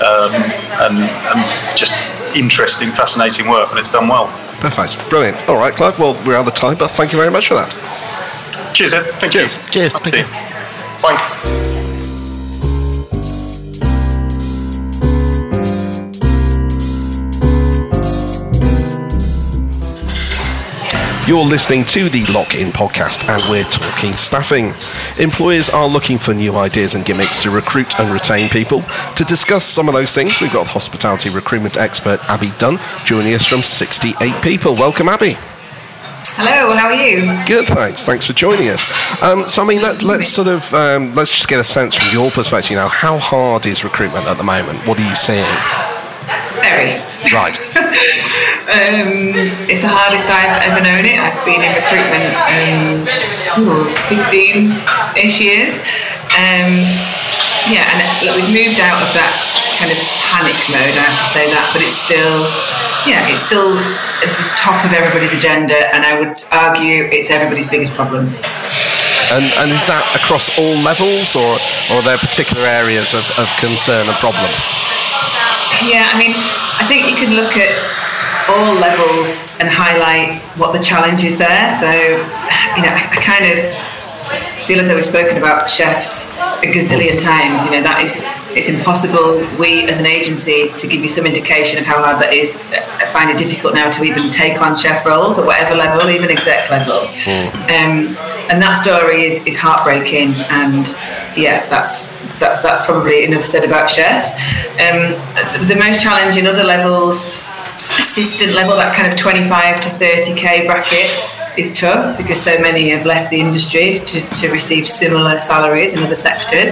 just interesting, fascinating work when it's done well. Perfect, brilliant. All right, Clive. Well, we're out of time, but thank you very much for that. Cheers, Ed. Thank you. Cheers. Thank you. Bye. You're listening to the Lock-In podcast, and we're talking staffing. Employers are looking for new ideas and gimmicks to recruit and retain people. To discuss some of those things, we've got hospitality recruitment expert Abby Dunn joining us from 68 People. Welcome, Abby. Hello, how are you? Good, thanks. Thanks for joining us. So, I mean, let's just get a sense from your perspective now. How hard is recruitment at the moment? What are you seeing? Very. Right. It's the hardest I've ever known it. I've been in recruitment 15-ish years. And we've moved out of that kind of panic mode, I have to say that, but it's still at the top of everybody's agenda, and I would argue it's everybody's biggest problem. And is that across all levels, or are there particular areas of concern and problem? Yeah, I mean, I think you can look at all levels and highlight what the challenge is there. So, you know, I kind of feel as though we've spoken about chefs a gazillion times. You know, it's impossible, we as an agency, to give you some indication of how hard that is. I find it difficult now to even take on chef roles at whatever level, even exec level. And that story is heartbreaking, and yeah, that's probably enough said about chefs. The most challenging other levels, assistant level, that kind of 25 to 30k bracket, is tough because so many have left the industry to receive similar salaries in other sectors.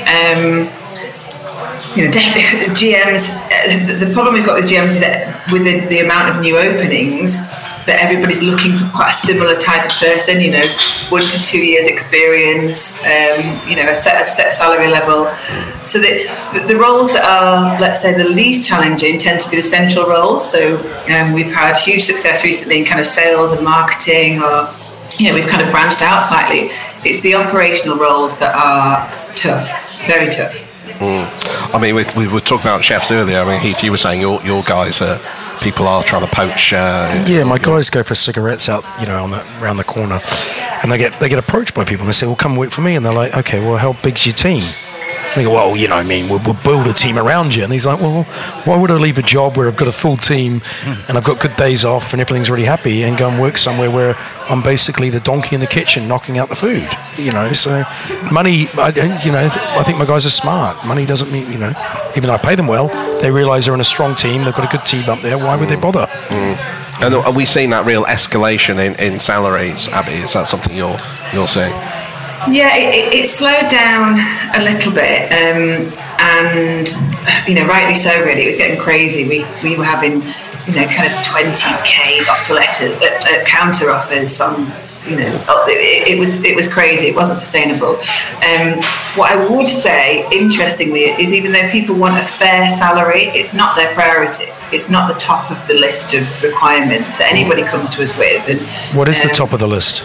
You know, GMs. The problem we've got with GMs is that with the amount of new openings, that everybody's looking for quite a similar type of person, 1 to 2 years experience, a set salary level. So the roles that are, let's say, the least challenging tend to be the central roles. So we've had huge success recently in kind of sales and marketing, or we've kind of branched out slightly. It's the operational roles that are tough, very tough. I mean, we were talking about chefs earlier. I mean, Heath, you were saying your guys, people are trying to poach. Yeah, my guys go for cigarettes out, around the corner, and they get approached by people, and they say, "Well, come work for me," and they're like, "Okay, well, how big's your team?" They go, "Well, we'll build a team around you." And he's like, "Well, why would I leave a job where I've got a full team and I've got good days off and everything's really happy and go and work somewhere where I'm basically the donkey in the kitchen knocking out the food?" So money, I think my guys are smart. Money doesn't mean, even though I pay them well, they realise they're in a strong team, they've got a good team up there, why would they bother? And are we seeing that real escalation in salaries, Abby? Is that something you're seeing? Yeah, it slowed down a little bit, and rightly so. Really, it was getting crazy. We were having kind of 20k offer letters, counter offers on. It was crazy. It wasn't sustainable. What I would say, interestingly, is even though people want a fair salary, it's not their priority. It's not the top of the list of requirements that anybody comes to us with. And what is the top of the list?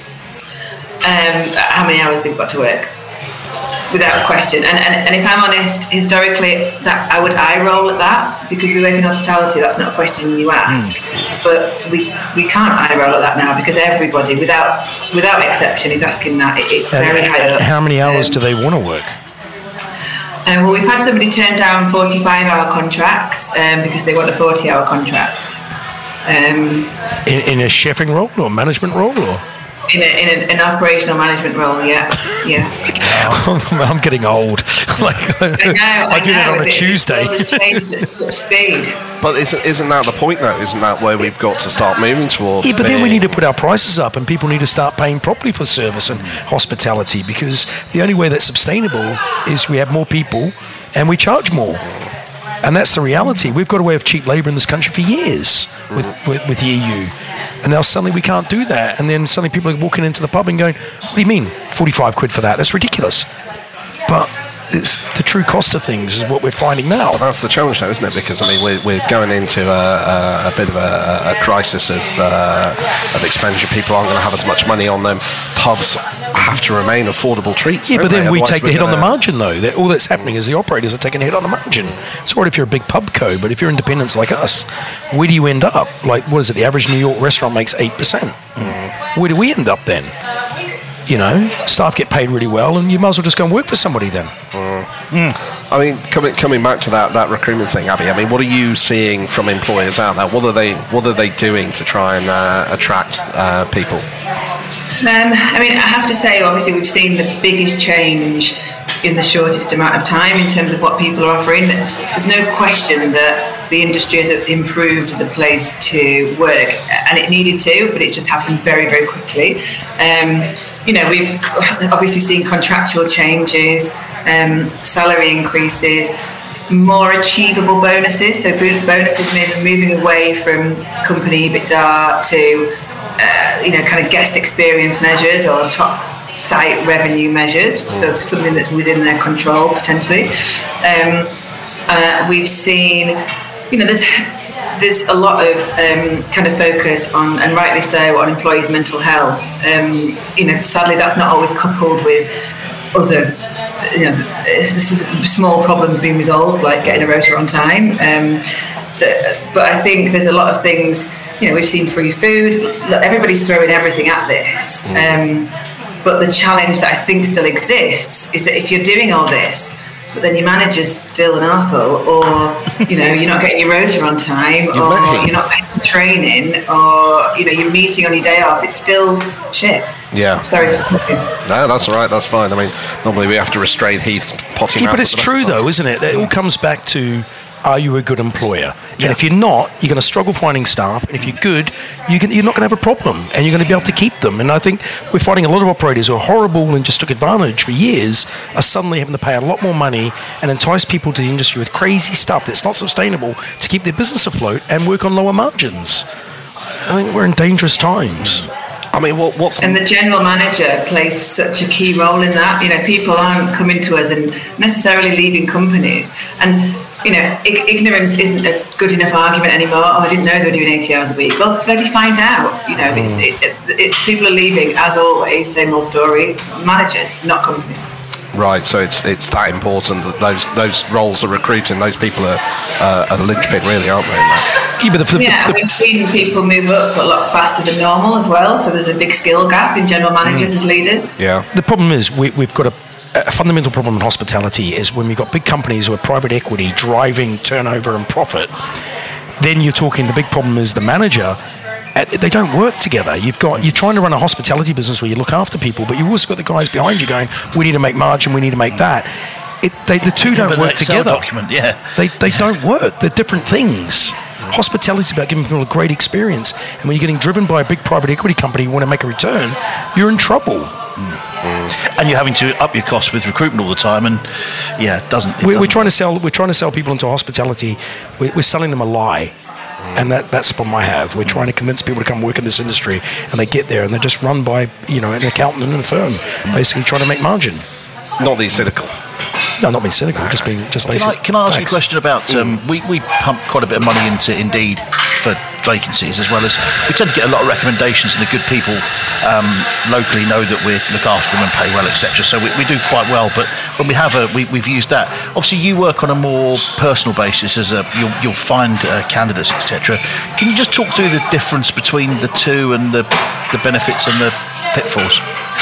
How many hours they've got to work, without question. And if I'm honest, historically, that I would eye roll at that, because we work in hospitality. That's not a question you ask, but we can't eye roll at that now, because everybody, without exception, is asking that. It's very high up. How many hours do they want to work? Well, we've had somebody turn down 45-hour contracts because they want a 40-hour contract. In a chefing role or management role, or? In an operational management role, yeah. I'm getting old. I do that on a Tuesday. It's changed at such speed. But isn't that the point, though? Isn't that where we've got to start moving towards? Yeah, but then we need to put our prices up, and people need to start paying properly for service and hospitality, because the only way that's sustainable is we have more people and we charge more. And that's the reality. We've got a way of cheap labour in this country for years with the EU. And now suddenly we can't do that. And then suddenly people are walking into the pub and going, "What do you mean, 45 quid for that? That's ridiculous." But it's the true cost of things is what we're finding now. Well, that's the challenge now, isn't it? Because, I mean, we're going into a bit of a crisis of expenditure. People aren't going to have as much money on them. Pubs have to remain affordable treats. Yeah, but then we take the hit on the margin, though. All that's happening Mm. is the operators are taking a hit on the margin. It's all right if you're a big pub co, but if you're independents like us, where do you end up? Like, what is it? The average New York restaurant makes 8%. Where do we end up then? Staff get paid really well, and you might as well just go and work for somebody then. I mean, coming back to that recruitment thing, Abby. I mean, what are you seeing from employers out there? What are they doing to try and attract people? I mean, I have to say, obviously, we've seen the biggest change in the shortest amount of time in terms of what people are offering. There's no question that the industry has improved as a place to work, and it needed to, but it's just happened very, very quickly. We've obviously seen contractual changes, salary increases, more achievable bonuses. So bonuses moving away from company EBITDA to kind of guest experience measures or top site revenue measures. So something that's within their control potentially. We've seen, there's a lot of kind of focus on, and rightly so, on employees' mental health. Sadly, that's not always coupled with other, small problems being resolved, like getting a rota on time. But I think there's a lot of things. We've seen free food. Look, everybody's throwing everything at this. But the challenge that I think still exists is that if you're doing all this, but then your manager's still an arsehole, or you're not getting your rota on time, or you're not paying for training, or you're meeting on your day off, it's still shit. Yeah. Sorry for smoking. No, that's all right. That's fine. I mean, normally we have to restrain Heath's potty mouth. But it's true, though, isn't it? It all comes back to, are you a good employer? Yeah. And if you're not, you're going to struggle finding staff. And if you're good, you're not going to have a problem, and you're going to be able to keep them. And I think we're finding a lot of operators who are horrible and just took advantage for years are suddenly having to pay a lot more money and entice people to the industry with crazy stuff that's not sustainable to keep their business afloat and work on lower margins. think we're in dangerous times. I mean, what's... And the general manager plays such a key role in that. You know, people aren't coming to us and necessarily leaving companies. And, you know, ignorance isn't a good enough argument anymore. Oh, I didn't know they were doing 80 hours a week. Well, bloody find out. You know, people are leaving, as always, same old story, managers, not companies. Right, so it's that important that those roles are recruiting. Those people are a linchpin, really, aren't they? We've seen people move up a lot faster than normal as well. So there's a big skill gap in general managers as leaders. Yeah. The problem is we've got a fundamental problem in hospitality is when we've got big companies who are private equity driving turnover and profit. Then you're talking. The big problem is the manager. They don't work together. You're trying to run a hospitality business where you look after people, but you've also got the guys behind you going, we need to make margin, we need to make that. The two don't work together. Document, yeah. They don't work. They're different things. Hospitality is about giving people a great experience, and when you're getting driven by a big private equity company you want to make a return, you're in trouble. And you're having to up your costs with recruitment all the time, and we're trying to sell people into hospitality. We're selling them a lie. And that's the problem I have. We're trying to convince people to come work in this industry, and they get there and they're just run by an accountant and a firm, basically trying to make margin. Not being cynical. No, not being cynical. Just basic. Can I ask you a question about? We pump quite a bit of money into Indeed for vacancies, as well as we tend to get a lot of recommendations, and the good people locally know that we look after them and pay well, etc. So we do quite well. But when we have we've used that. Obviously, you work on a more personal basis, you'll find candidates, etc. Can you just talk through the difference between the two and the benefits and the pitfalls?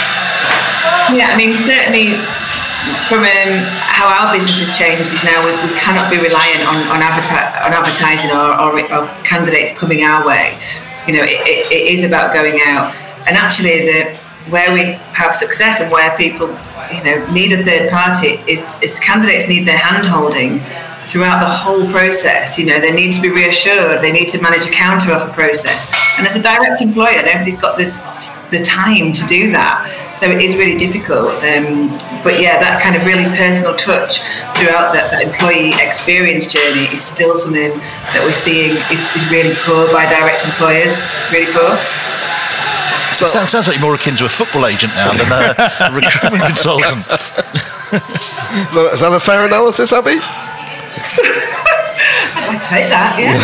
Yeah, I mean, certainly from how our business has changed is now we cannot be reliant on advertising or candidates coming our way. You know, it is about going out, and actually where we have success and where people need a third party is candidates need their hand holding throughout the whole process. You know, they need to be reassured, they need to manage a counter offer process, and as a direct employer nobody's got the time to do that, so it is really difficult. But yeah, that kind of really personal touch throughout that employee experience journey is still something that we're seeing is really poor by direct employers, really poor. So it sounds like you're more akin to a football agent now than a recruitment consultant. Is that a fair analysis, Abby? I'd take that, yeah.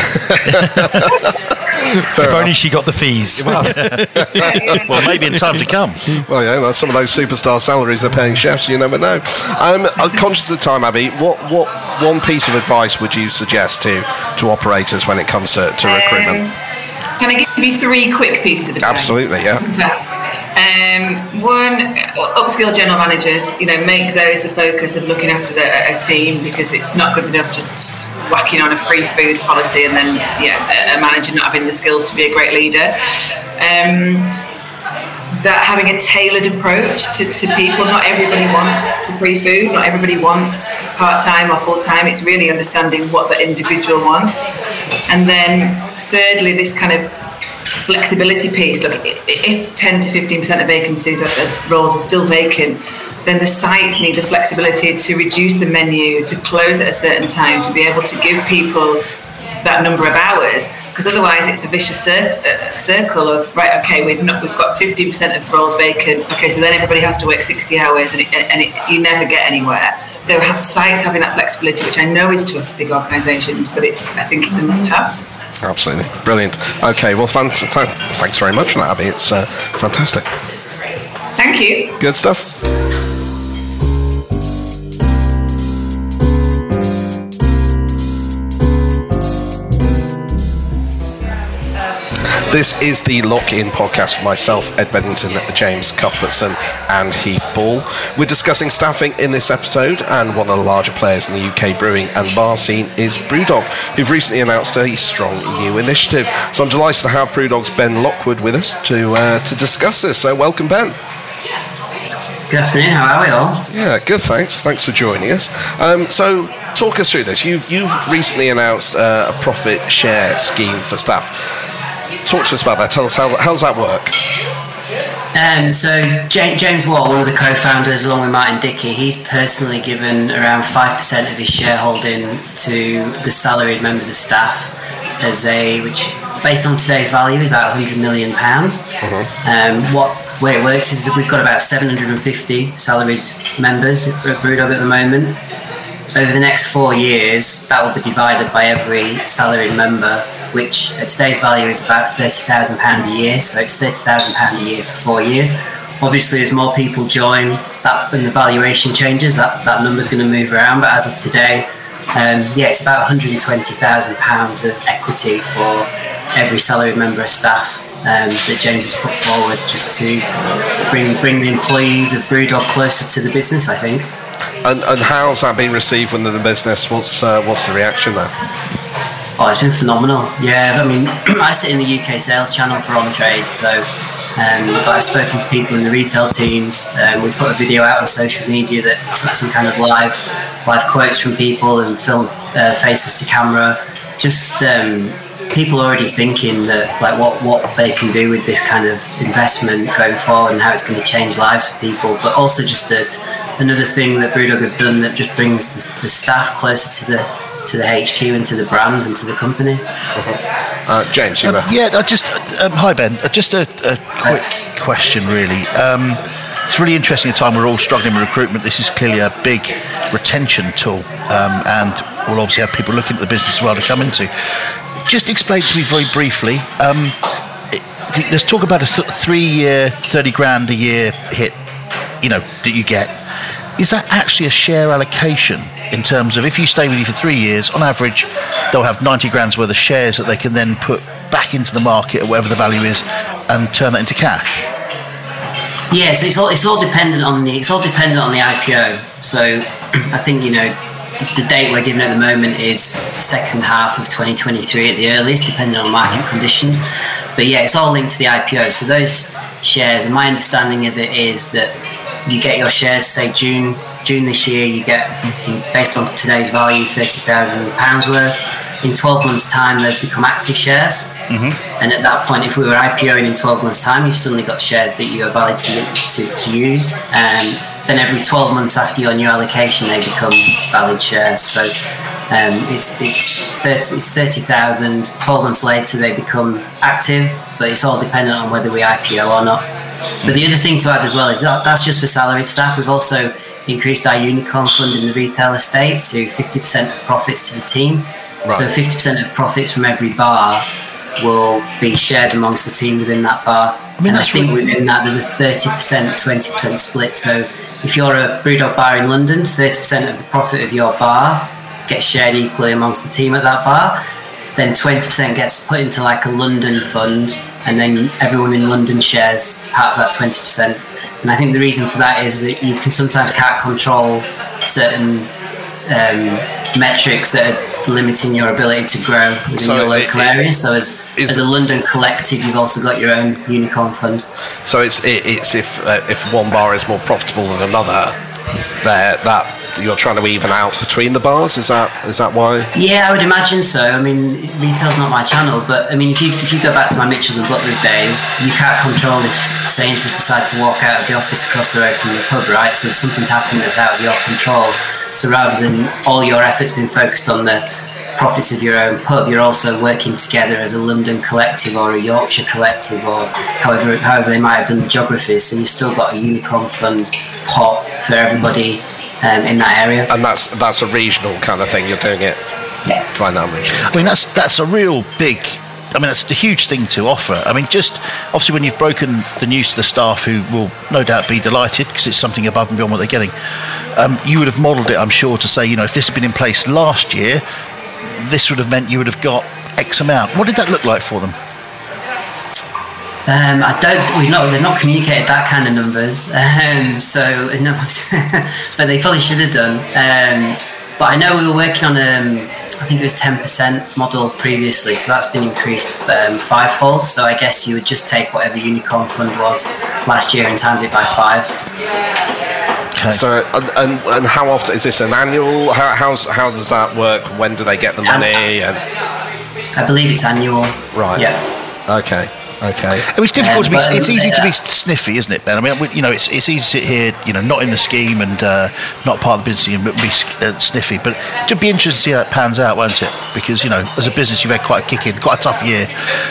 If only she got the fees. Well, maybe in time to come. Well, yeah, that's some of those superstar salaries they're paying chefs. You never know. I'm conscious of the time, Abby. What one piece of advice would you suggest to operators when it comes to recruitment? Can I give you 3 quick pieces of advice? Absolutely, yeah. One, upskill general managers. Make those the focus of looking after a team, because it's not good enough just whacking on a free food policy and then a manager not having the skills to be a great leader. That having a tailored approach to people. Not everybody wants the free food, not everybody wants part-time or full-time. It's really understanding what the individual wants. And then thirdly, this kind of flexibility piece. Look, if 10 to 15% of vacancies roles are still vacant, then the sites need the flexibility to reduce the menu, to close at a certain time, to be able to give people that number of hours, because otherwise it's a vicious circle of, right, okay, we've got 15% of roles vacant, okay, so then everybody has to work 60 hours and you never get anywhere. So sites having that flexibility, which I know is tough for big organisations, but I think it's a must-have. Absolutely. Brilliant. Okay, well, thanks very much for that, Abby. It's fantastic. Thank you. Good stuff. This is the Lock-In podcast with myself, Ed Bedington, James Cuthbertson and Heath Ball. We're discussing staffing in this episode, and one of the larger players in the UK brewing and bar scene is Brewdog, who've recently announced a strong new initiative. So I'm delighted to have Brewdog's Ben Lockwood with us to discuss this. So welcome, Ben. Good afternoon, how are we all? Yeah, good, thanks. Thanks for joining us. So talk us through this. You've recently announced a profit share scheme for staff. Talk to us about that. Tell us how does that work? So James Wall, one of the co-founders, along with Martin Dickey, he's personally given around 5% of his shareholding to the salaried members of staff, which based on today's value, is about £100 million. Where it works is that we've got about 750 salaried members at Brewdog at the moment. Over the next 4 years, that will be divided by every salaried member, which at today's value is about £30,000 a year. So it's £30,000 a year for 4 years. Obviously, as more people join, that and the valuation changes, that number's going to move around. But as of today, it's about £120,000 of equity for every salaried member of staff that James has put forward, just to bring the employees of Brewdog closer to the business, I think. And how's that been received within the business? What's the reaction there? Oh, it's been phenomenal. Yeah, I mean, I sit in the UK sales channel for On Trade, so but I've spoken to people in the retail teams. We put a video out on social media that took some kind of live quotes from people and filmed faces to camera. Just people already thinking that like what they can do with this kind of investment going forward and how it's going to change lives for people, but also just another thing that Brewdog have done that just brings the staff closer to the HQ and to the brand and to the company. James, you hi Ben. Just a quick question, really. It's really interesting. At a time we're all struggling with recruitment. This is clearly a big retention tool, and we'll obviously have people looking at the business as well to come into. Just explain to me very briefly. Let's talk about a 3-year, 30 grand a year hit. That you get. Is that actually a share allocation in terms of if you stay with you for 3 years, on average, they'll have 90 grand's worth of shares that they can then put back into the market at whatever the value is and turn that into cash? Yeah, so it's all dependent on the IPO. So I think the date we're given at the moment is second half of 2023 at the earliest, depending on market conditions. But yeah, it's all linked to the IPO. So those shares, and my understanding of it is that you get your shares, say June this year, you get, based on today's value, £30,000 worth. In 12 months' time, those become active shares. And at that point, if we were IPOing in 12 months' time, you've suddenly got shares that you are valid to use. Then every 12 months after your new allocation, they become valid shares. So it's 30,000. 12 months later, they become active, but it's all dependent on whether we IPO or not. But the other thing to add as well is that's just for salaried staff. We've also increased our unicorn fund in the retail estate to 50% of profits to the team. Right. So 50% of profits from every bar will be shared amongst the team within that bar. I think within that there's a 30%, 20% split. So if you're a Brewdog bar in London, 30% of the profit of your bar gets shared equally amongst the team at that bar. Then 20% gets put into like a London fund, and then everyone in London shares part of that 20%. And I think the reason for that is that you can sometimes can't control certain metrics that are limiting your ability to grow within your local area. So as a London collective, you've also got your own unicorn fund. So it's if one bar is more profitable than another, that you're trying to even out between the bars. Is that why? Yeah, I would imagine so. I mean, retail's not my channel, but I mean, if you go back to my Mitchells and Butlers days, you can't control if Sainsbury's decide to walk out of the office across the road from the pub, right? So something's happened that's out of your control. So rather than all your efforts being focused on the profits of your own pub, you're also working together as a London collective or a Yorkshire collective, or however they might have done the geographies. So you've still got a unicorn fund pot for everybody in that area. And that's a regional kind of thing. You're doing it right now, regional. I mean, that's a real big. I mean, that's a huge thing to offer. I mean, just obviously when you've broken the news to the staff, who will no doubt be delighted because it's something above and beyond what they're getting. You would have modelled it, I'm sure, to say, if this had been in place last year, this would have meant you would have got X amount. What did that look like for them? They've not communicated that kind of numbers. But they probably should have done. But I know we were working on I think it was 10% model previously, so that's been increased fivefold. So I guess you would just take whatever unicorn fund was last year and times it by 5. Okay. So and how often is this an annual? How does that work? When do they get the money? I believe it's annual. Right. Yeah. Okay. Okay. It's difficult to be. It's easy to be sniffy, isn't it, Ben? I mean, it's easy to sit here, not in the scheme and not part of the business scheme, but be sniffy. But it'd be interesting to see how it pans out, won't it? Because as a business, you've had quite a kick in, quite a tough year.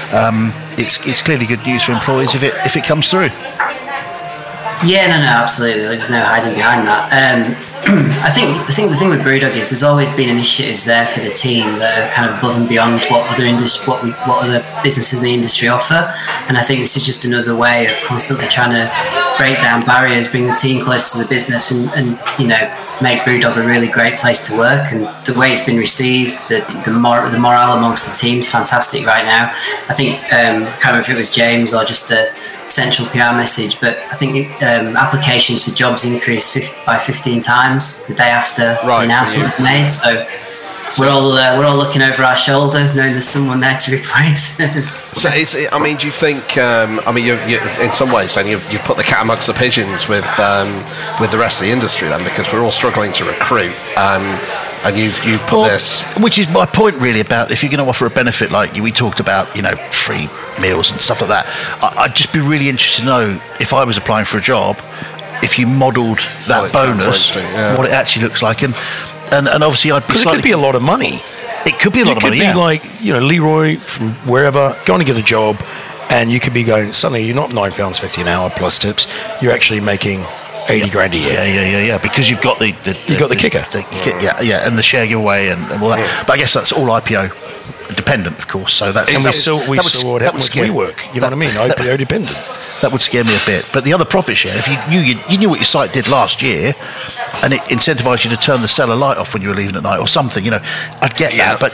It's clearly good news for employees if it comes through. Yeah, no, absolutely. There's no hiding behind that. I think the thing with Brewdog is there's always been initiatives there for the team that are kind of above and beyond what other businesses in the industry offer, and I think this is just another way of constantly trying to break down barriers, bring the team close to the business, and make Brewdog a really great place to work. And the way it's been received, the morale amongst the team is fantastic right now. I think I can't remember if it was James or just a central PR message, but I think applications for jobs increased by 15 times the day after the announcement was made. So we're all looking over our shoulder, knowing there's someone there to replace us. So, do you think? You in some ways, then you put the cat amongst the pigeons with the rest of the industry, then, because we're all struggling to recruit. And you've put this, which is my point really, about if you're going to offer a benefit like we talked about, free meals and stuff like that. I'd just be really interested to know, if I was applying for a job, if you modelled that bonus, what it actually looks like, and obviously I'd be because it could be a lot of money. It could be a lot of money. It could be like Leroy from wherever going to get a job, and you could be going suddenly you're not £9.50 an hour plus tips. You're actually making 80 grand a year. Yeah. Because you've got the kicker. And the share giveaway and all that. Yeah. But I guess that's all IPO dependent, of course. So that's we saw what happened with WeWork. You know what I mean? IPO dependent. That would scare me a bit. But the other profit share, if you knew what your site did last year, and it incentivised you to turn the cellar light off when you were leaving at night or something, I'd get that. But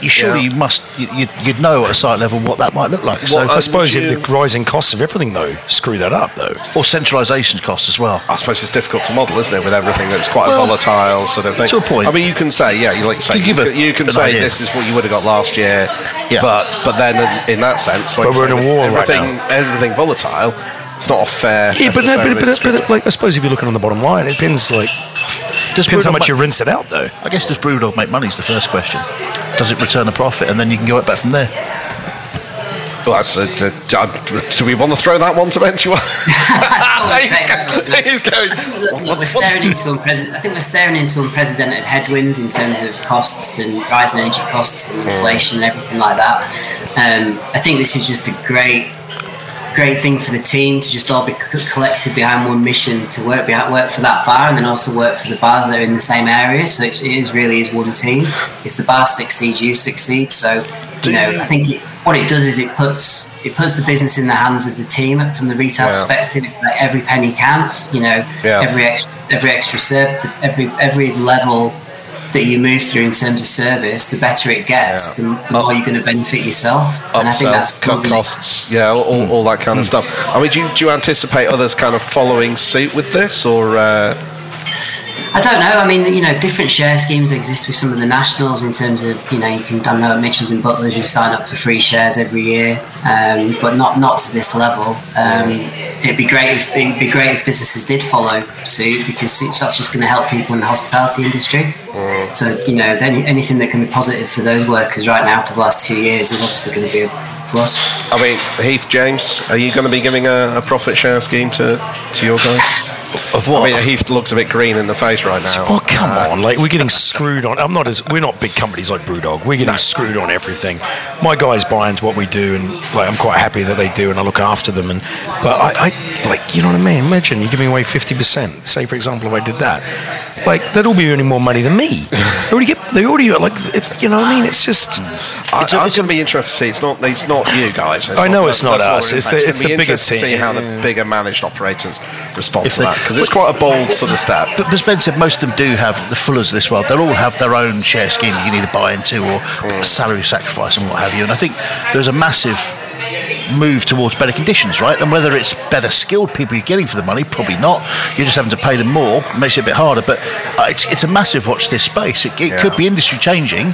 you'd know at a site level what that might look like. Well, so I suppose the rising costs of everything though screw that up though. Or centralisation costs as well. I suppose it's difficult to model, isn't it, with everything that's quite a volatile sort of thing. To a point. You can say, you can say this is what you would have got last year, but then in that sense, but we're in a war right now. Everything volatile. It's not a fair. Yeah, but I suppose if you're looking on the bottom line, it depends. Depends how much you rinse it out, though. I guess does Brewdog make money? Is the first question. Does it return a profit, and then you can go back from there? Well, do we want to throw that one to Benchua? He's going. I think we're staring into unprecedented headwinds in terms of costs and rising energy costs and inflation and everything like that. I think this is just a great thing for the team to just all be collected behind one mission to work for that bar, and then also work for the bars that are in the same area. So it really is one team. If the bar succeeds, you succeed. So I think what it does is it puts the business in the hands of the team from the retail perspective. It's like every penny counts. Every extra serve, every level that you move through in terms of service, the better it gets, the more you're going to benefit yourself. And I think that's cut costs, all that kind of stuff. Do you anticipate others kind of following suit with this, or? I don't know. Different share schemes exist with some of the nationals in terms of, you can, I know at Mitchells and Butlers you sign up for free shares every year, but not to this level. It'd be great if businesses did follow suit, because that's just going to help people in the hospitality industry. So, anything that can be positive for those workers right now after the last 2 years is obviously going to be a plus. Heath, James, are you going to be giving a profit share scheme to your guys? Of what? Heath looks a bit green in the face right now. Oh, come on. We're getting screwed on. We're not big companies like Brewdog. We're getting screwed on everything. My guys buy into what we do, and I'm quite happy that they do, and I look after them. But I you know what I mean? Imagine you're giving away 50%. Say, for example, if I did that. They'd all be earning more money than me. They already you know what I mean? It's just. I'm going to be interested to see. It's not you guys. I know it's not us. It's the bigger team. To see how the bigger managed operators respond to that, because it's quite a bold sort of step. But as Ben said, most of them do have the Fullers of this world. They'll all have their own share scheme you can either buy into or salary sacrifice and what have you. And I think there's a massive move towards better conditions, right? And whether it's better skilled people you're getting for the money, probably not. You're just having to pay them more. It makes it a bit harder. But it's a massive watch this space. It could be industry changing.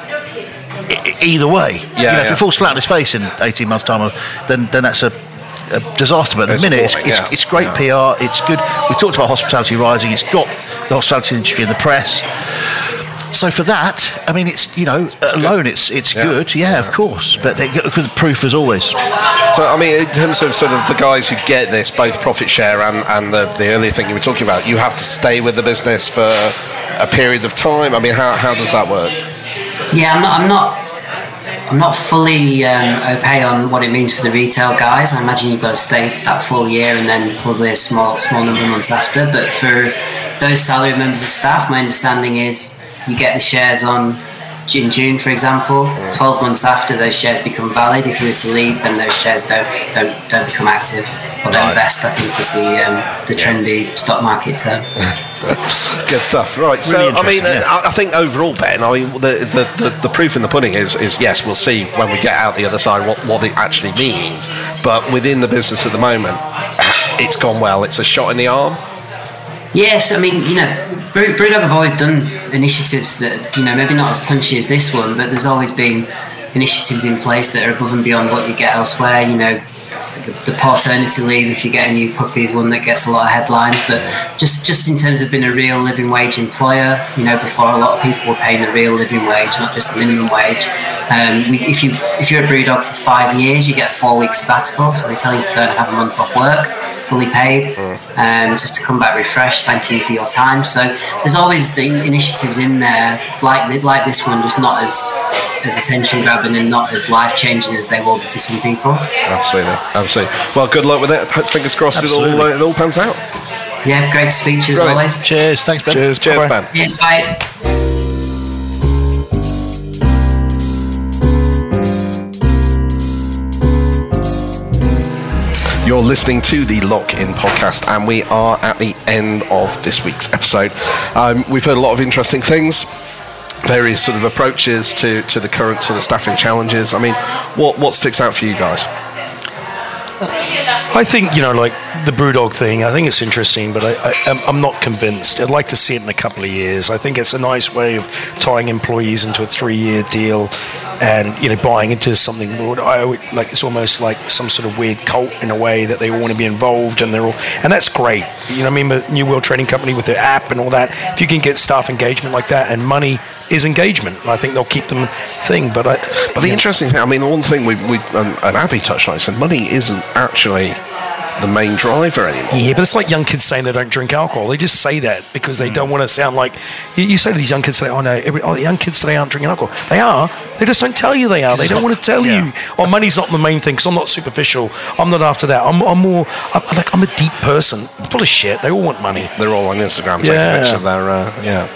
Either way, if it falls flat on its face in 18 months' time, then that's a disaster. But at the minute, it's great PR. It's good. We talked about hospitality rising. It's got the hospitality industry in the press. So for that, I mean, it's alone, it's good, of course. But because proof as always. So I mean, in terms of sort of the guys who get this, both profit share and the earlier thing you were talking about, you have to stay with the business for a period of time. I mean, how does that work? Yeah, I'm not fully okay on what it means for the retail guys. I imagine you've got to stay that full year and then probably a small number of months after. But for those salaried members of staff, my understanding is you get the shares in June, for example. 12 months after, those shares become valid. If you were to leave, then those shares don't become active. Or don't vest, I think, is the trendy stock market term. Good stuff. Right. So, I mean, I think overall, Ben, I mean, the proof in the pudding is yes, we'll see when we get out the other side what it actually means. But within the business at the moment, it's gone well. It's a shot in the arm. Yes, I mean, Brewdog have always done initiatives that, maybe not as punchy as this one, but there's always been initiatives in place that are above and beyond what you get elsewhere. The paternity leave, if you get a new puppy, is one that gets a lot of headlines. But just in terms of being a real living wage employer, before a lot of people were paying a real living wage, not just a minimum wage. If you're a Brewdog for 5 years, you get a 4-week sabbatical. So they tell you to go and have a month off work, fully paid, just to come back refreshed. Thank you for your time. So there's always the initiatives in there like this one, just not as attention grabbing and not as life changing as they will be for some people. Absolutely. Well, good luck with it. Fingers crossed it all pans out. Yeah, great to speak to you as always. Cheers. Thanks, Ben. Cheers, Ben. Cheers, bye. You're listening to the Lock-In podcast, and we are at the end of this week's episode. We've heard a lot of interesting things, various sort of approaches to the current sort of staffing challenges. I mean, what sticks out for you guys? I think, like the Brewdog thing, I think it's interesting, but I'm not convinced. I'd like to see it in a couple of years. I think it's a nice way of tying employees into a 3-year deal and, buying into something. It's almost like some sort of weird cult in a way that they all want to be involved, and that's great. I mean, the New World Trading Company with their app and all that, if you can get staff engagement like that, and money is engagement, I think they'll keep them thing. But the interesting thing, I mean, the one thing and Abby touched on, said money isn't actually the main driver anymore. Yeah, but it's like young kids saying they don't drink alcohol. They just say that because they don't want to sound like... You say to these young kids today, the young kids today aren't drinking alcohol. They are. They just don't tell you they are. They don't want to tell you. Money's not the main thing because I'm not superficial. I'm not after that. I'm a deep person. I'm full of shit. They all want money. They're all on Instagram taking pictures of their...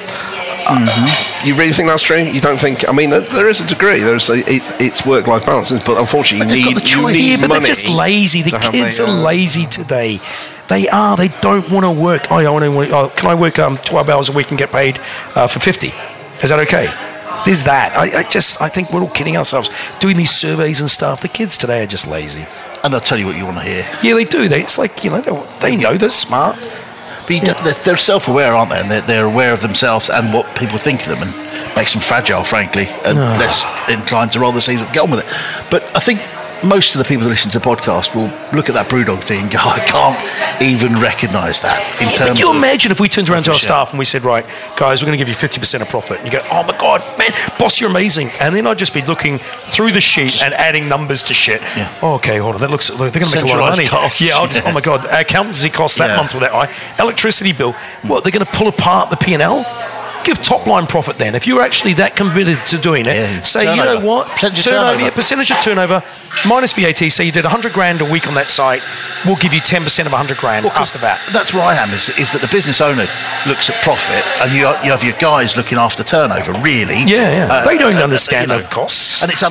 You really think that's true? You don't think? I mean, there is a degree. It's work-life balance, but unfortunately, you need but money. They're just lazy. The kids are lazy today. They are. They don't want to work. Can I work 12 hours a week and get paid for 50? Is that okay? There's that. I think we're all kidding ourselves doing these surveys and stuff. The kids today are just lazy. And they'll tell you what you want to hear. Yeah, they do. It's like they know they're smart. They're self-aware, aren't they? And they're aware of themselves and what people think of them, and makes them fragile, frankly, and less inclined to rather get on with it. But I think most of the people that listen to the podcast will look at that Brewdog thing and go, I can't even recognise that. Could you imagine if we turned around to our staff and we said, right, guys, we're going to give you 50% of profit. And you go, oh my God, man, boss, you're amazing. And then I'd just be looking through the sheet and adding numbers to shit. Yeah. Oh, okay, hold on. They're going to make a lot of money. Costs. Yeah, oh my God, accountancy costs that month with that eye. Electricity bill. What, they're going to pull apart the P&L? Give top line profit then. If you're actually that committed to doing it, say, turnover. You know what? Percentage of turnover minus VAT. Say you did 100 grand a week on that site, we'll give you 10% of 100 grand after that. That's where I am, is that the business owner looks at profit and you have your guys looking after turnover, really. Yeah. They don't understand the costs. And it's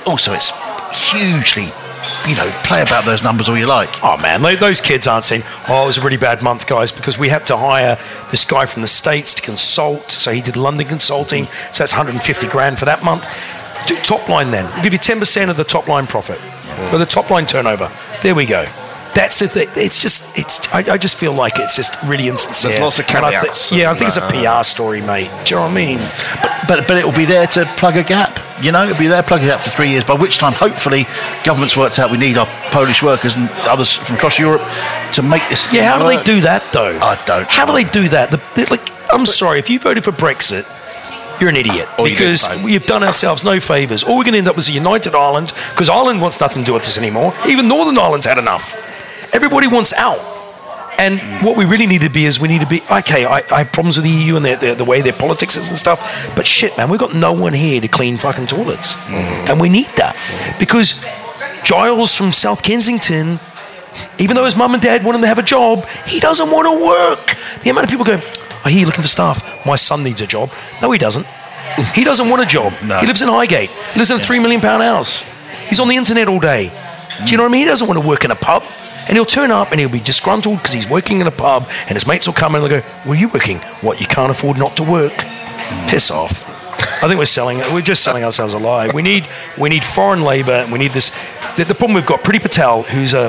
hugely... play about those numbers all you like. Oh man, those kids aren't saying, it was a really bad month, guys, because we had to hire this guy from the States to consult. So he did London consulting. So that's 150 grand for that month. Do top line then. We'll give you 10% of the top line profit or the top line turnover. There we go. That's the thing. I just feel like it's just really insincere. There's lots of caveats. I think it's a PR story, mate. Do you know what I mean? But it will be there to plug a gap. It'll be there to plug a gap for 3 years, by which time, hopefully, government's worked out we need our Polish workers and others from across Europe to make this thing how do work. they do that, though? I don't How do they do that? I'm sorry, if you voted for Brexit, you're an idiot. Or you because don't vote. we've done ourselves no favours. All we're going to end up is a united Ireland, because Ireland wants nothing to do with this anymore. Even Northern Ireland's had enough. Everybody wants out. And what we really need to be is okay, I have problems with the EU and the way their politics is and stuff, but shit, man, we've got no one here to clean fucking toilets. And we need that. Because Giles from South Kensington, even though his mum and dad want him to have a job, he doesn't want to work. The amount of people go, I hear you're looking for staff. My son needs a job. No, he doesn't. He doesn't want a job. No. He lives in Highgate. He lives in a £3 million house. He's on the internet all day. Do you know what I mean? He doesn't want to work in a pub. And he'll turn up and he'll be disgruntled because he's working in a pub, and his mates will come in and they'll go, where are you working? What, you can't afford not to work? Piss off. I think we're just selling ourselves a lie. We need foreign labour. We need this. The problem we've got, Priti Patel, who's a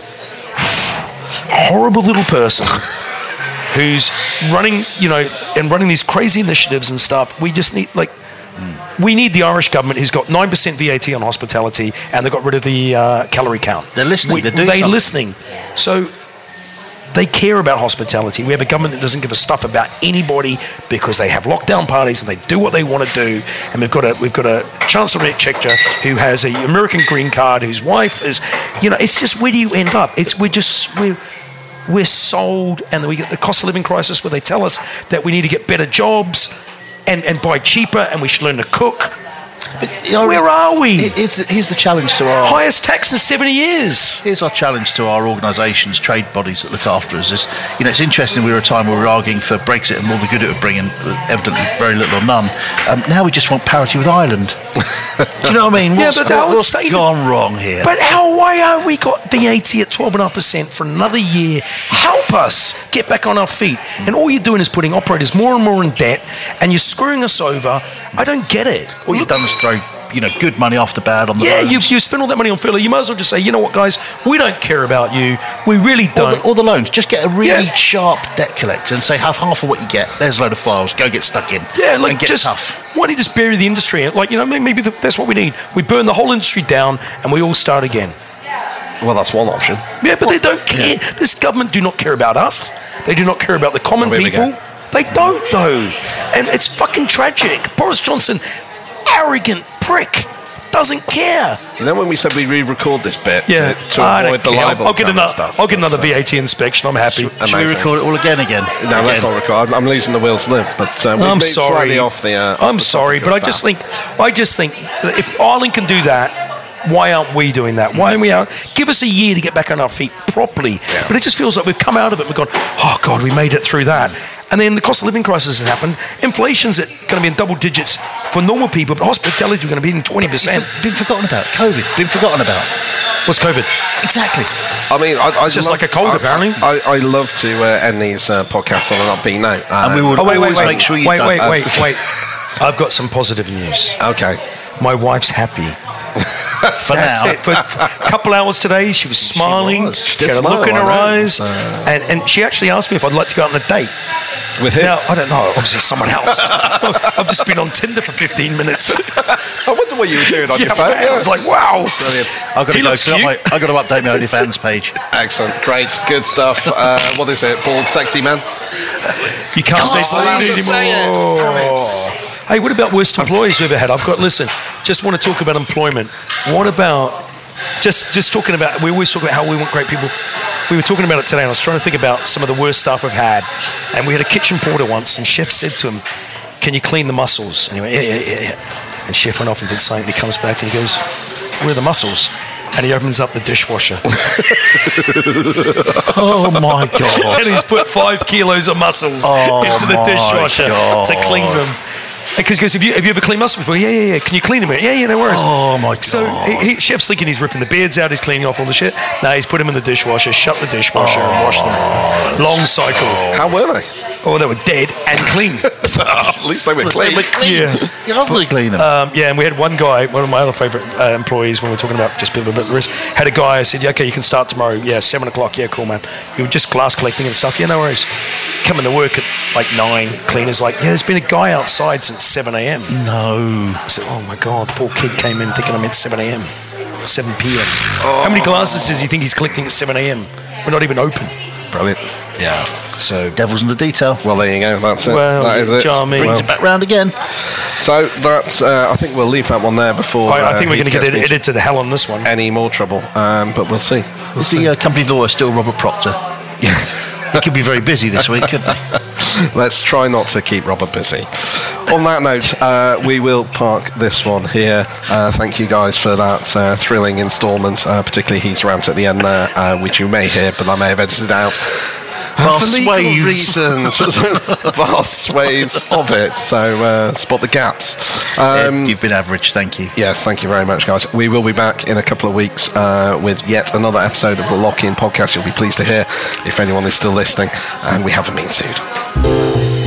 horrible little person who's running, and running these crazy initiatives and stuff. We just need, we need the Irish government who's got 9% VAT on hospitality, and they got rid of the calorie count. They're listening. They're They're listening. So they care about hospitality. We have a government that doesn't give a stuff about anybody because they have lockdown parties and they do what they want to do. And we've got a Chancellor of the Exchequer who has an American green card, whose wife is, it's just, where do you end up? We're sold, and we get the cost of living crisis where they tell us that we need to get better jobs and buy cheaper, and we should learn to cook. But, Where are we? Here's the challenge to our... Highest tax in 70 years. Here's our challenge to our organisations, trade bodies that look after us. It's interesting, we were a time where we were arguing for Brexit and all the good it would bring, and evidently very little or none. Now we just want parity with Ireland. Do you know what I mean? What's gone wrong here? But why aren't we got VAT at 12.5% for another year? Help us get back on our feet. And all you're doing is putting operators more and more in debt, and you're screwing us over. I don't get it. All you've done is throw good money after bad on the loans. you spend all that money on filler. You might as well just say, you know what, guys, we don't care about you. We really don't. Or the loans. Just get a really sharp debt collector and say, have half of what you get. There's a load of files. Go get stuck in. Yeah, and get tough. Why don't you just bury the industry? Maybe that's what we need. We burn the whole industry down and we all start again. Well, that's one option. Yeah, but they don't care. Yeah. This government do not care about us. They do not care about the common people. They don't, though. And it's fucking tragic. Boris Johnson, arrogant prick, doesn't care. And then when we said we re-record this bit to avoid the libel I'll get another VAT inspection. I'm happy. Should we record it all again? No, let's not record. I'm losing the will to live. But I'm sorry. Slightly off the. I'm sorry, but I just think that if Ireland can do that, why aren't we doing that? Why aren't we out? Give us a year to get back on our feet properly. Yeah. But it just feels like we've come out of it. We've gone, oh God, we made it through that. And then the cost of living crisis has happened. Inflation's going to be in double digits for normal people, but hospitality is going to be in 20%. Been forgotten about. COVID. Been forgotten about. What's COVID? Exactly. I mean, it's just like a cold, apparently. I love to end these podcasts on an upbeat note. And we will always make sure you wait. I've got some positive news. Okay. My wife's happy. That's it. For a couple hours today, she was smiling. She had a look in her eyes. And she actually asked me if I'd like to go out on a date. With him? Now, I don't know. Obviously, someone else. I've just been on Tinder for 15 minutes. I wonder what you were doing on your phone. I was like, wow. Brilliant. I've got to update my OnlyFans page. Excellent. Great. Good stuff. What is it? Bald, sexy man? You can't say anymore. Hey, what about worst employees we've ever had? Just want to talk about employment. What about just talking about, we always talk about how we want great people. We were talking about it today, and I was trying to think about some of the worst stuff we've had. And we had a kitchen porter once, and chef said to him, can you clean the mussels? And he went, yeah. And chef went off and did something, and he comes back and he goes, where are the mussels? And he opens up the dishwasher. Oh my God. And he's put 5 kilos of mussels into the dishwasher to clean them. Because have you ever cleaned mussels before? Yeah. Can you clean them? Yeah, no worries. Oh my God. So chef's thinking he's ripping the beards out, he's cleaning off all the shit. No, he's put them in the dishwasher, shut the dishwasher and washed them. Long cycle. How were they? Oh, they were dead and clean. At least they were clean. Yeah. You obviously clean them. And we had one guy, one of my other favourite employees, when we were talking about just people a bit of risk, had a guy, I said, okay, you can start tomorrow. Yeah, 7 o'clock. Yeah, cool, man. You were just glass collecting and stuff. Yeah, no worries. Coming to work at like 9. Cleaner's like, yeah, there's been a guy outside since 7 a.m. No. I said, oh my God, poor kid came in thinking I meant 7 a.m. 7 p.m. How many glasses does he think he's collecting at 7 a.m.? We're not even open. Brilliant. Yeah. So Devil's in the detail. Well, there you go. That's it. Well, that is it. charming. Brings it back round again. So that's. I think we'll leave that one there before. I think we're going to get Heath gets it to the hell on this one. any more trouble. But we'll see. Is the company lawyer still Robert Proctor? He could be very busy this week, couldn't he? Let's try not to keep Robert busy. On that note, we will park this one here. Thank you guys for that thrilling instalment, particularly Heath's rant at the end there, which you may hear, but I may have edited out. Vast For legal swathes. reasons, vast swathes of it. So spot the gaps. You've been average, thank you. Yes, thank you very much, guys. We will be back in a couple of weeks with yet another episode of the Lock In Podcast. You'll be pleased to hear if anyone is still listening, and we have a mean soon.